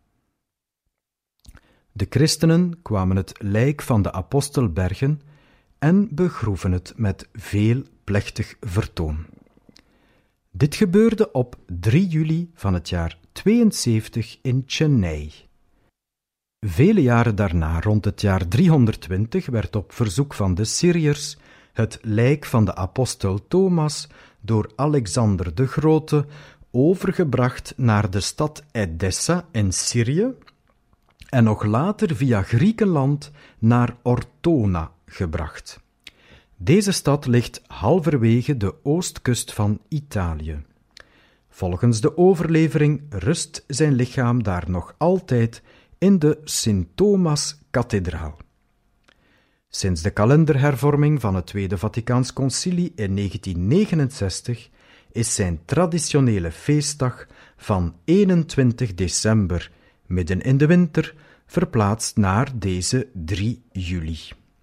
De christenen kwamen het lijk van de apostel bergen en begroeven het met veel plechtig vertoon. Dit gebeurde op 3 juli van het jaar 72 in Chennai. Vele jaren daarna, rond het jaar 320, werd op verzoek van de Syriërs het lijk van de apostel Thomas door Alexander de Grote overgebracht naar de stad Edessa in Syrië en nog later via Griekenland naar Ortona gebracht. Deze stad ligt halverwege de oostkust van Italië. Volgens de overlevering rust zijn lichaam daar nog altijd in de Sint-Thomas-kathedraal. Sinds de kalenderhervorming van het Tweede Vaticaans Concilie in 1969 is zijn traditionele feestdag van 21 december, midden in de winter, verplaatst naar deze 3 juli.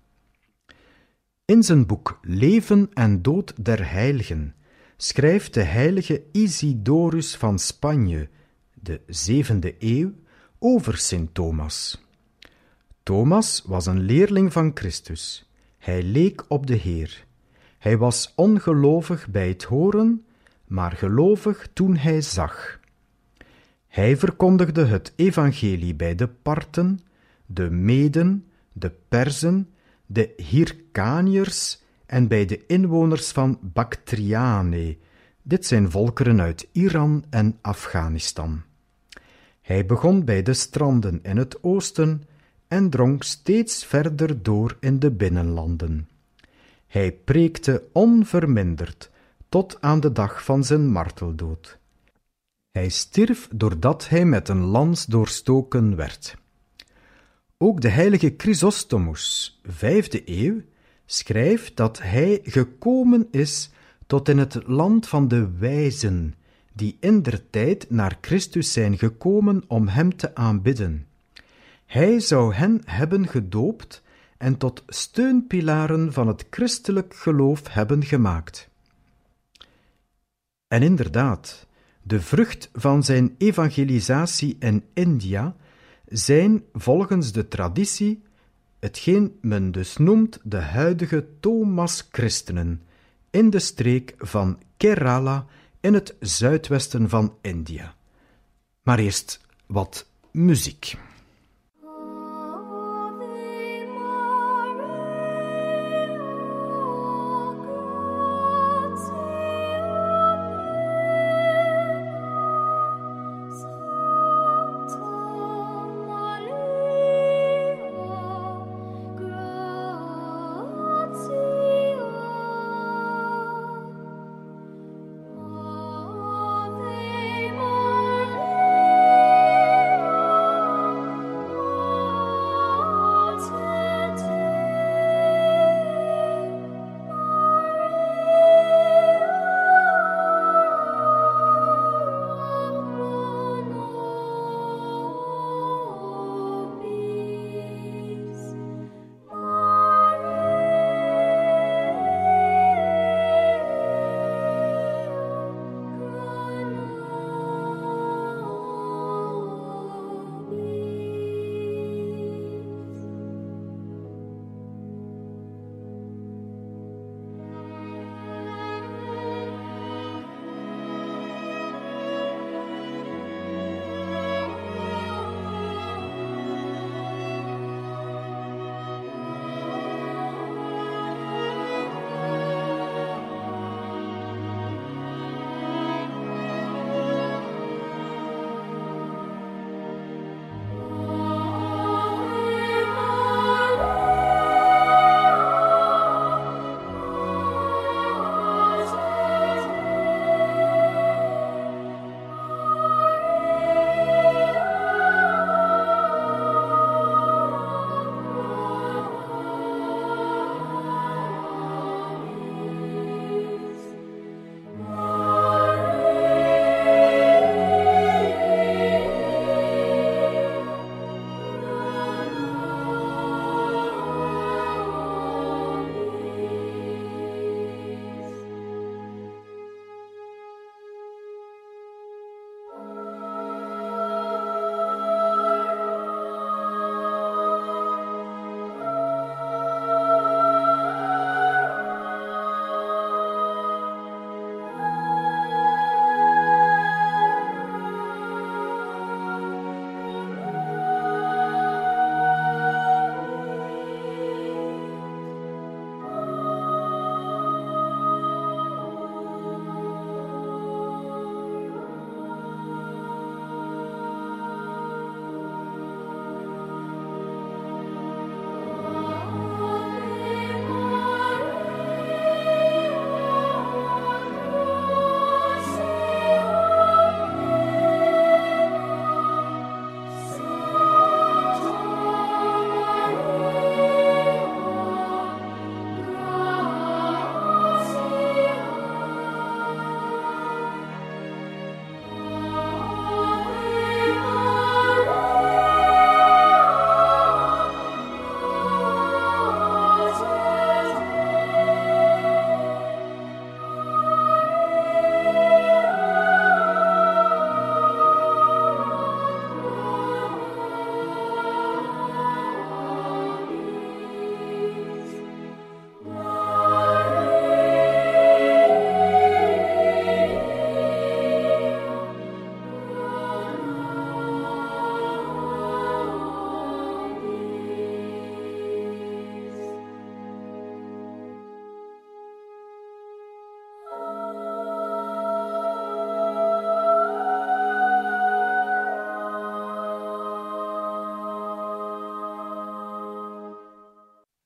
In zijn boek Leven en Dood der Heiligen schrijft de heilige Isidorus van Spanje, de 7e eeuw, over Sint Thomas. Thomas was een leerling van Christus. Hij leek op de Heer. Hij was ongelovig bij het horen, maar gelovig toen hij zag. Hij verkondigde het evangelie bij de Parten, de Meden, de Perzen, de Hyrkaniërs en bij de inwoners van Bactriane. Dit zijn volkeren uit Iran en Afghanistan. Hij begon bij de stranden in het oosten en drong steeds verder door in de binnenlanden. Hij preekte onverminderd tot aan de dag van zijn marteldood. Hij stierf doordat hij met een lans doorstoken werd. Ook de heilige Chrysostomus, 5e eeuw, schrijft dat hij gekomen is tot in het land van de wijzen, die indertijd naar Christus zijn gekomen om hem te aanbidden. Hij zou hen hebben gedoopt en tot steunpilaren van het christelijk geloof hebben gemaakt. En inderdaad, de vrucht van zijn evangelisatie in India zijn volgens de traditie hetgeen men dus noemt de huidige Thomas-christenen in de streek van Kerala in het zuidwesten van India. Maar eerst wat muziek.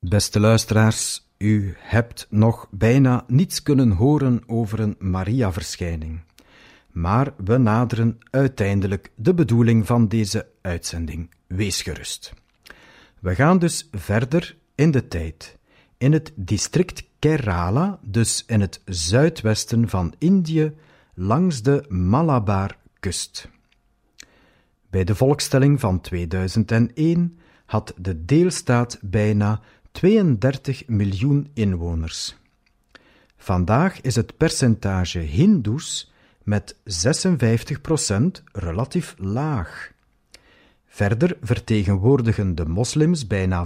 Beste luisteraars, u hebt nog bijna niets kunnen horen over een Maria-verschijning. Maar we naderen uiteindelijk de bedoeling van deze uitzending. Wees gerust. We gaan dus verder in de tijd. In het district Kerala, dus in het zuidwesten van Indië, langs de Malabar-kust. Bij de volkstelling van 2001 had de deelstaat bijna 32 miljoen inwoners. Vandaag is het percentage Hindoes met 56% relatief laag. Verder vertegenwoordigen de moslims bijna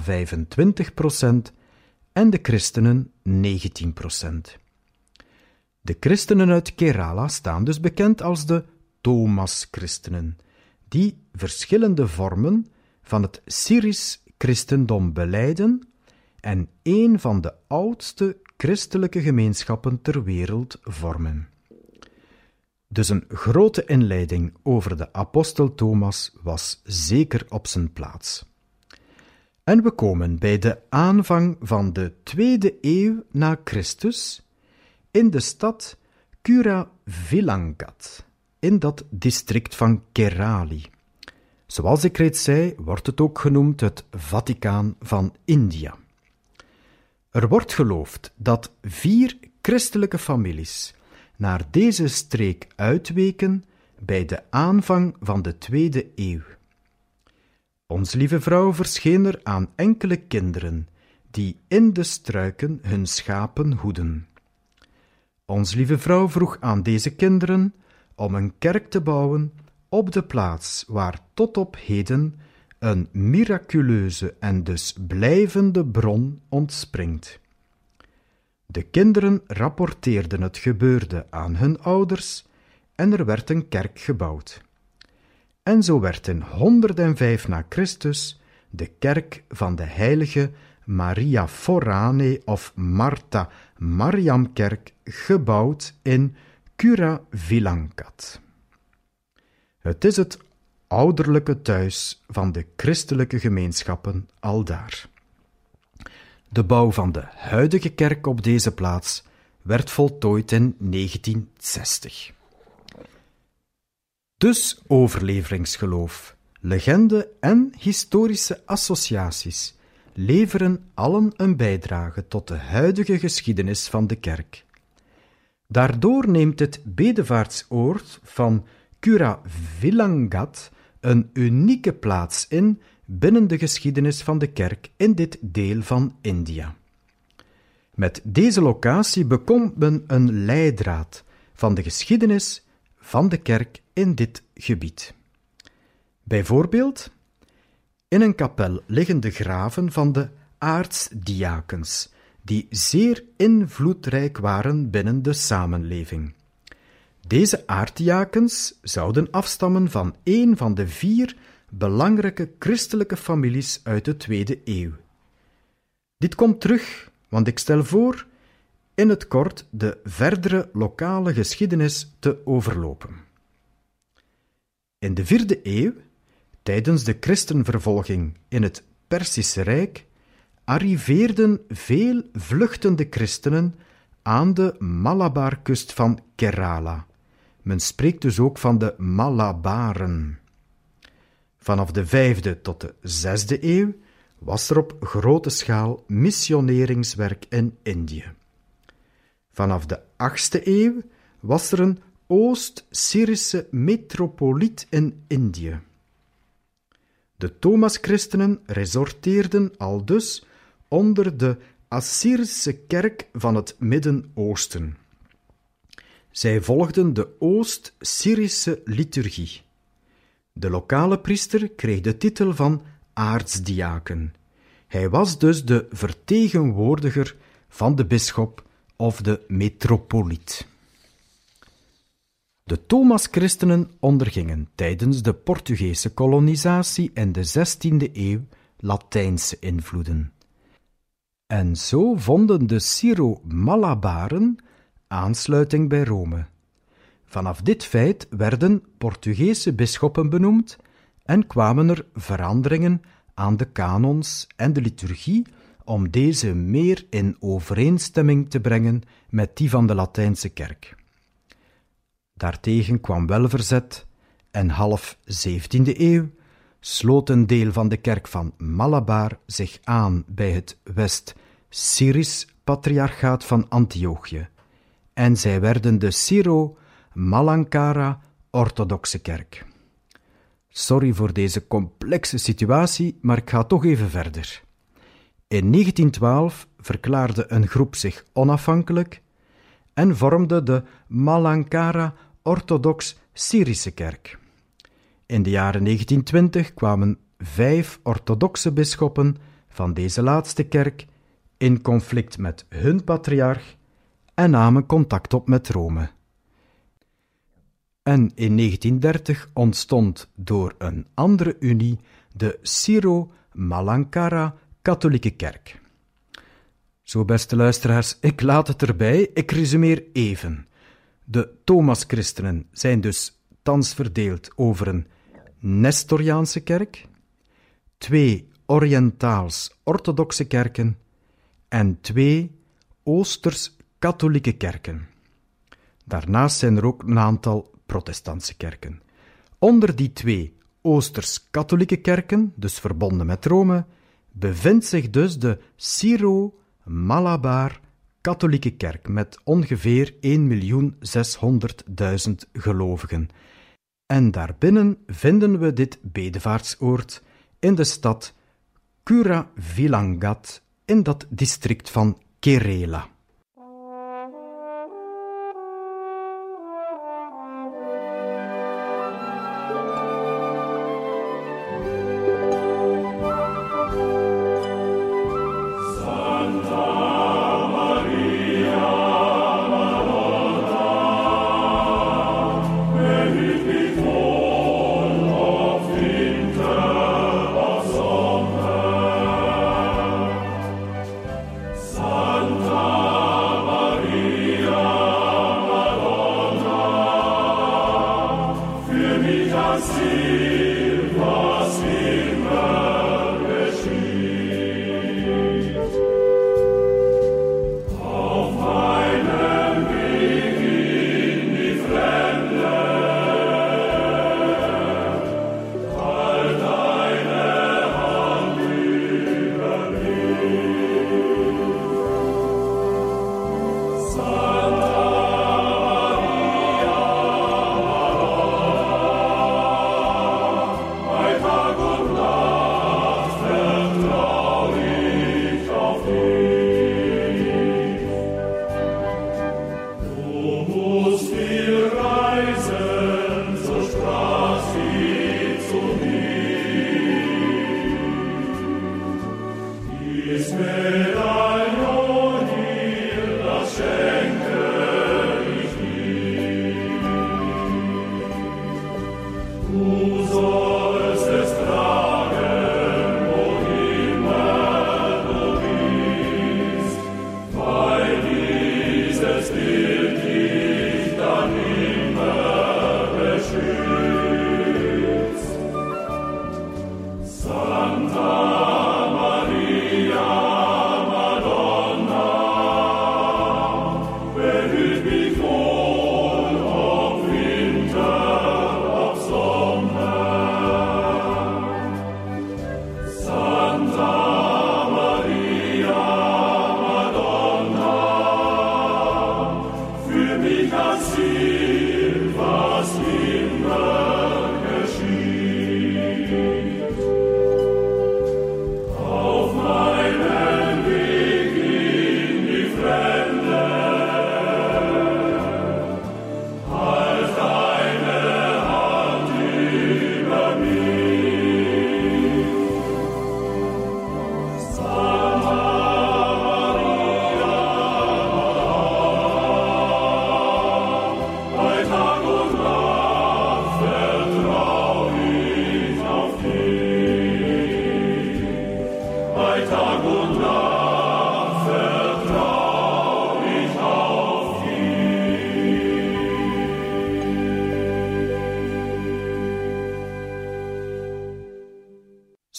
25% en de christenen 19%. De christenen uit Kerala staan dus bekend als de Thomas-christenen, die verschillende vormen van het Syrisch christendom belijden en een van de oudste christelijke gemeenschappen ter wereld vormen. Dus een grote inleiding over de apostel Thomas was zeker op zijn plaats. En we komen bij de aanvang van de 2e eeuw na Christus in de stad Kura-Vilangat, in dat district van Kerali. Zoals ik reeds zei, wordt het ook genoemd het Vaticaan van India. Er wordt geloofd dat 4 christelijke families naar deze streek uitweken bij de aanvang van de 2e eeuw. Ons Lieve Vrouw verscheen er aan enkele kinderen die in de struiken hun schapen hoeden. Ons Lieve Vrouw vroeg aan deze kinderen om een kerk te bouwen op de plaats waar tot op heden een miraculeuze en dus blijvende bron ontspringt. De kinderen rapporteerden het gebeurde aan hun ouders en er werd een kerk gebouwd. En zo werd in 105 na Christus de kerk van de heilige Maria Forane of Martha Mariamkerk gebouwd in Kura-Vilangat. Het is het ouderlijke thuis van de christelijke gemeenschappen aldaar. De bouw van de huidige kerk op deze plaats werd voltooid in 1960. Dus overleveringsgeloof, legende en historische associaties leveren allen een bijdrage tot de huidige geschiedenis van de kerk. Daardoor neemt het bedevaartsoord van Kura-Vilangat een unieke plaats in binnen de geschiedenis van de kerk in dit deel van India. Met deze locatie bekomt men een leidraad van de geschiedenis van de kerk in dit gebied. Bijvoorbeeld, in een kapel liggen de graven van de aartsdiakens, die zeer invloedrijk waren binnen de samenleving. Deze aartsdiakens zouden afstammen van een van de 4 belangrijke christelijke families uit de 2e eeuw. Dit komt terug, want ik stel voor in het kort de verdere lokale geschiedenis te overlopen. In de 4e eeuw, tijdens de christenvervolging in het Perzische Rijk, arriveerden veel vluchtende christenen aan de Malabarkust van Kerala. Men spreekt dus ook van de Malabaren. Vanaf de 5e tot de 6e eeuw was er op grote schaal missioneringswerk in Indië. Vanaf de 8e eeuw was er een Oost-Syrische metropoliet in Indië. De Thomas-christenen resorteerden aldus onder de Assyrische kerk van het Midden-Oosten. Zij volgden de Oost-Syrische liturgie. De lokale priester kreeg de titel van aartsdiaken. Hij was dus de vertegenwoordiger van de bisschop of de metropoliet. De Thomas-christenen ondergingen tijdens de Portugese kolonisatie in de 16e eeuw Latijnse invloeden. En zo vonden de Syro-Malabaren aansluiting bij Rome. Vanaf dit feit werden Portugese bisschoppen benoemd en kwamen er veranderingen aan de kanons en de liturgie om deze meer in overeenstemming te brengen met die van de Latijnse kerk. Daartegen kwam wel verzet en half 17e eeuw sloot een deel van de kerk van Malabar zich aan bij het West-Syrisch-patriarchaat van Antiochië en zij werden de Syro-Malankara-orthodoxe kerk. Sorry voor deze complexe situatie, maar ik ga toch even verder. In 1912 verklaarde een groep zich onafhankelijk en vormde de Malankara-orthodox-Syrische kerk. In de jaren 1920 kwamen 5 orthodoxe bisschoppen van deze laatste kerk in conflict met hun patriarch en namen contact op met Rome. En in 1930 ontstond door een andere unie de Syro-Malankara-katholieke kerk. Zo, beste luisteraars, ik laat het erbij, ik resumeer even. De Thomaschristenen zijn dus thans verdeeld over een Nestoriaanse kerk, 2 Oriëntaals-orthodoxe kerken en 2 Oosters-katholieke kerken. Daarnaast zijn er ook een aantal protestantse kerken. Onder die 2 Oosters-katholieke kerken, dus verbonden met Rome, bevindt zich dus de Syro-Malabar-katholieke kerk met ongeveer 1.600.000 gelovigen. En daarbinnen vinden we dit bedevaartsoord in de stad Cura-Vilangat in dat district van Kerala.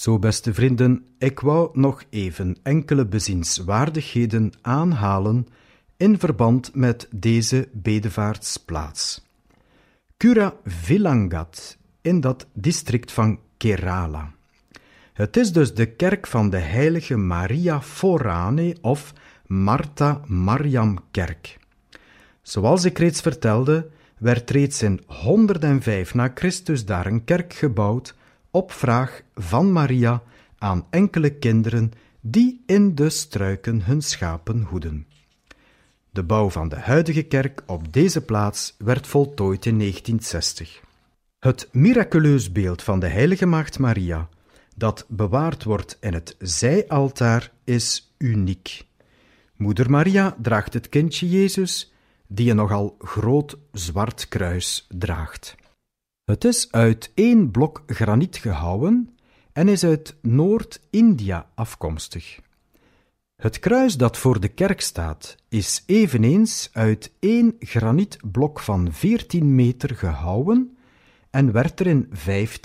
Zo, beste vrienden, ik wou nog even enkele bezienswaardigheden aanhalen in verband met deze bedevaartsplaats. Cura Vilangat, in dat district van Kerala. Het is dus de kerk van de heilige Maria Forane of Martha Mariam kerk. Zoals ik reeds vertelde, werd reeds in 105 na Christus daar een kerk gebouwd op vraag van Maria aan enkele kinderen die in de struiken hun schapen hoeden. De bouw van de huidige kerk op deze plaats werd voltooid in 1960. Het miraculeus beeld van de heilige maagd Maria, dat bewaard wordt in het zijaltaar, is uniek. Moeder Maria draagt het kindje Jezus, die een nogal groot zwart kruis draagt. Het is uit 1 blok graniet gehouwen en is uit Noord-India afkomstig. Het kruis dat voor de kerk staat, is eveneens uit 1 granietblok van 14 meter gehouwen en werd er in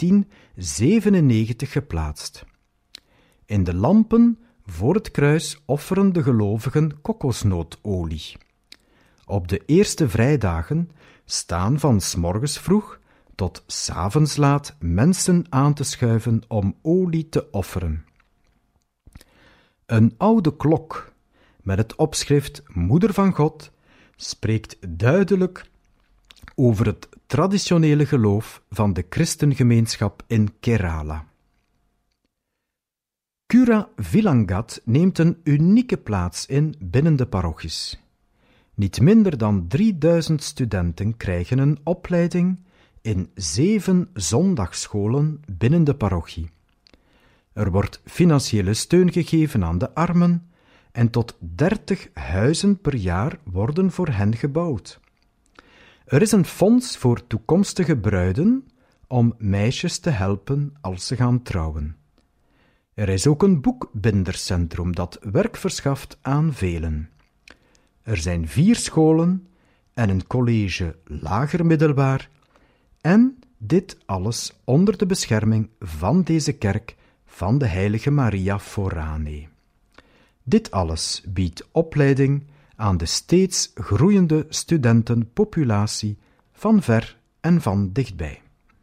1597 geplaatst. In de lampen voor het kruis offeren de gelovigen kokosnootolie. Op de eerste vrijdagen staan van 's morgens vroeg tot 's avonds laat mensen aan te schuiven om olie te offeren. Een oude klok met het opschrift Moeder van God spreekt duidelijk over het traditionele geloof van de christengemeenschap in Kerala. Cura Vilangat neemt een unieke plaats in binnen de parochies. Niet minder dan 3000 studenten krijgen een opleiding in 7 zondagsscholen binnen de parochie. Er wordt financiële steun gegeven aan de armen en tot 30 huizen per jaar worden voor hen gebouwd. Er is een fonds voor toekomstige bruiden om meisjes te helpen als ze gaan trouwen. Er is ook een boekbindercentrum dat werk verschaft aan velen. Er zijn 4 scholen en een college lager middelbaar en dit alles onder de bescherming van deze kerk van de heilige Maria Forane. Dit alles biedt opleiding aan de steeds groeiende studentenpopulatie van ver en van dichtbij.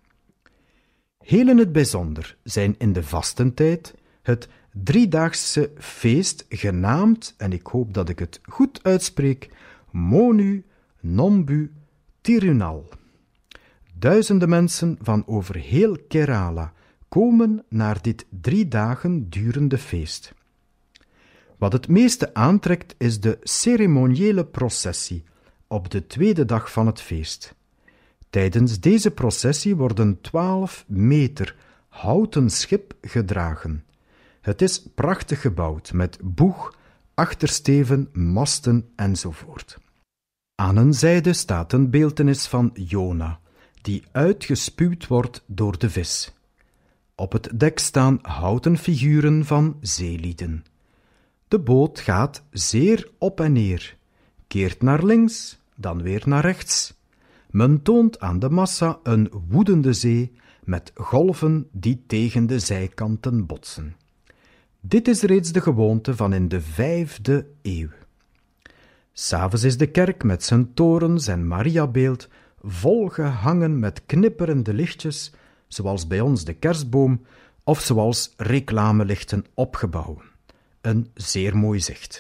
Heel in het bijzonder zijn in de vastentijd het 3-daagse feest genaamd, en ik hoop dat ik het goed uitspreek, Monu Nombu Tirunal. Duizenden mensen van over heel Kerala komen naar dit 3 dagen durende feest. Wat het meeste aantrekt is de ceremoniële processie op de 2e dag van het feest. Tijdens deze processie worden 12 meter houten schip gedragen. Het is prachtig gebouwd met boeg, achtersteven, masten enzovoort. Aan een zijde staat een beeltenis van Jona, die uitgespuwd wordt door de vis. Op het dek staan houten figuren van zeelieden. De boot gaat zeer op en neer, keert naar links, dan weer naar rechts. Men toont aan de massa een woedende zee met golven die tegen de zijkanten botsen. Dit is reeds de gewoonte van in de 5e eeuw. 'S Avonds is de kerk met zijn torens en Mariabeeld volgehangen met knipperende lichtjes, zoals bij ons de kerstboom, of zoals reclamelichten opgebouwen. Een zeer mooi zicht.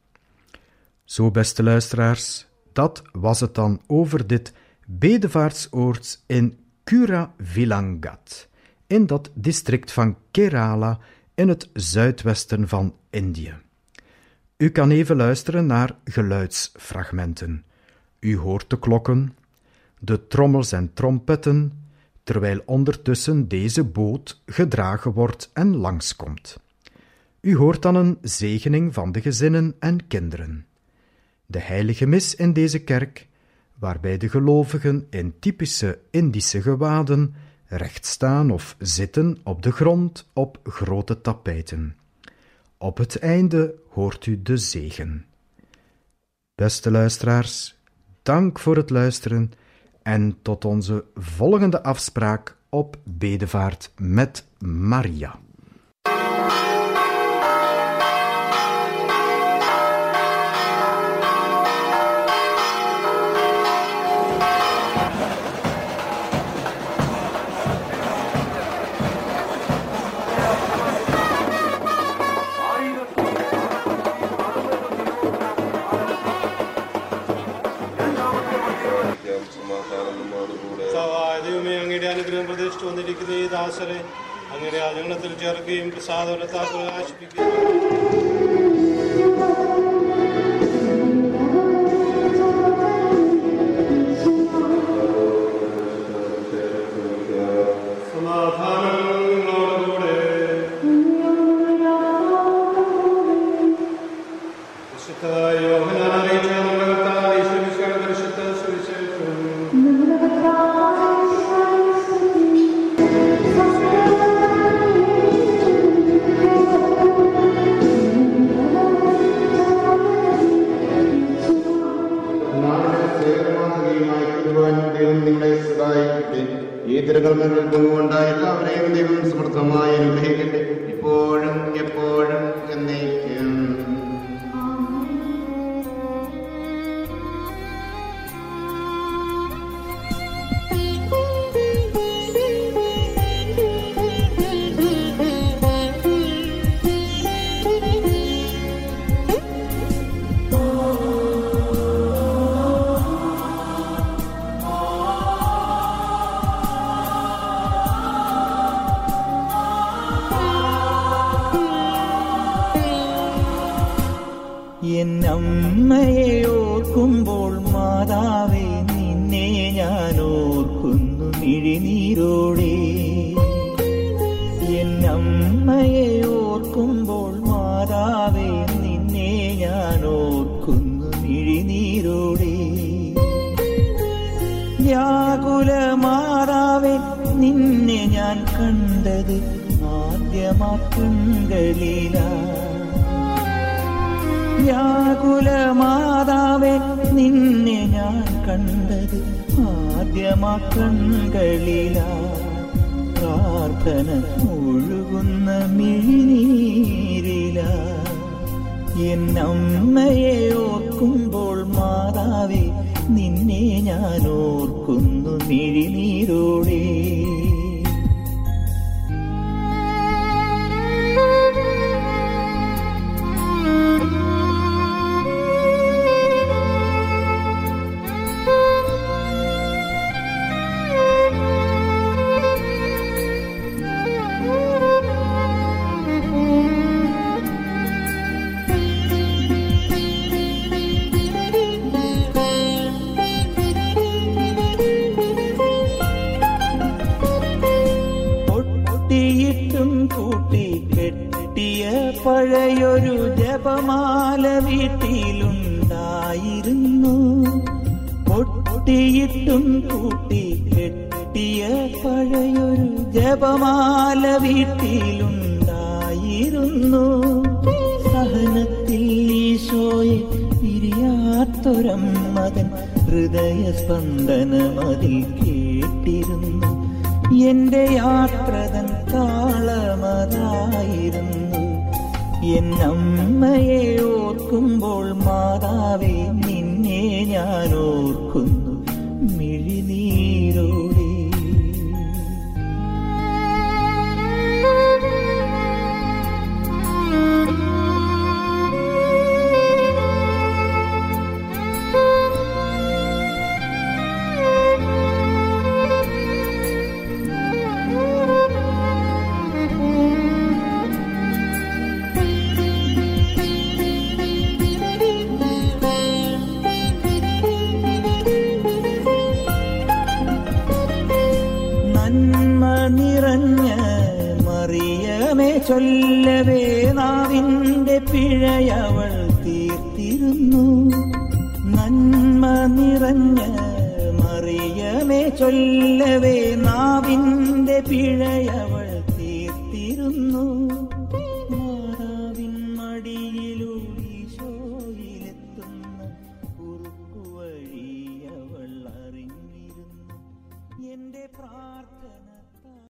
Zo, beste luisteraars, dat was het dan over dit bedevaartsoord in Cura Vilangat, in dat district van Kerala in het zuidwesten van Indië. U kan even luisteren naar geluidsfragmenten. U hoort de klokken, de trommels en trompetten, terwijl ondertussen deze boot gedragen wordt en langskomt. U hoort dan een zegening van de gezinnen en kinderen. De heilige mis in deze kerk, waarbij de gelovigen in typische Indische gewaden recht staan of zitten op de grond op grote tapijten. Op het einde hoort u de zegen. Beste luisteraars, dank voor het luisteren en tot onze volgende afspraak op Bedevaart met Maria. ദൈവമേ, അങ്ങയുടെ അനുഗ്രഹം പ്രതീക്ഷിച്ചു വന്നിരിക്കുന്ന ഈ ദാസരെ അങ്ങയുടെ ആചരണത്തിൽ ചേർക്കുകയും പ്രസാദവരത്താൽ പ്രകാശിപ്പിക്കുകയും ായ എല്ലാവരെയും ദൈവം സമൃദ്ധമായി അനുഗ്രഹിക്കട്ടെ, ഇപ്പോഴും എപ്പോഴും എന്നേക്കും. എന്നമ്മയെ ഓർക്കുമ്പോൾ മാതാവേ നിന്നെ ഞാൻ ഓർക്കുന്നു മിഴിനീരോടെ. എന്നമ്മയെ ഓർക്കുമ്പോൾ മാതാവേ നിന്നെ ഞാൻ ഓർക്കുന്നു മിഴിനീരോടെ. വ്യാകുല മാതാവേ നിന്നെ ഞാൻ കണ്ടത് ആദ്യമാക്കങ്ങളിലാ. വ്യാകുല മാതാവേ നിന്നെ ഞാൻ കണ്ടത് ആദ്യമാക്കങ്ങളിലാ. പ്രാർത്ഥന ഒഴുകുന്ന മിഴിനീരില. എന്നമ്മയെ ഓർക്കുമ്പോൾ മാതാവേ നിന്നെ ഞാൻ ഓർക്കുന്നു മിഴിനീരോടെ. പഴയൊരു ജപമാല വീട്ടിലുണ്ടായിരുന്നു. പൊട്ടിയിട്ടും കൂട്ടി കെട്ടിയ പഴയൊരു ജപമാല വീട്ടിലുണ്ടായിരുന്നു. സഹനത്തിൽ ഈശോയെ പിരിയാത്തൊരമ്മതൻ ഹൃദയസ്പന്ദനമതിൽ കേട്ടിരുന്നു. എന്റെ യാത്രതൻ താളമതായിരുന്നു. എന്നമ്മയെ ഓർക്കുമ്പോൾ മാതാവേ നിന്നെ ഞാൻ ഓർക്കുന്നു മിഴിനീരോടെ. നിറഞ്ഞ മറിയമേ ചൊല്ലവേ നാവിന്റെ പിഴയവൾ തീർത്തിരുന്നു. നന്മ നിറഞ്ഞ മറിയമേ ചൊല്ലവേ നാവിന്റെ പിഴയവൾ തീർത്തിരുന്നു.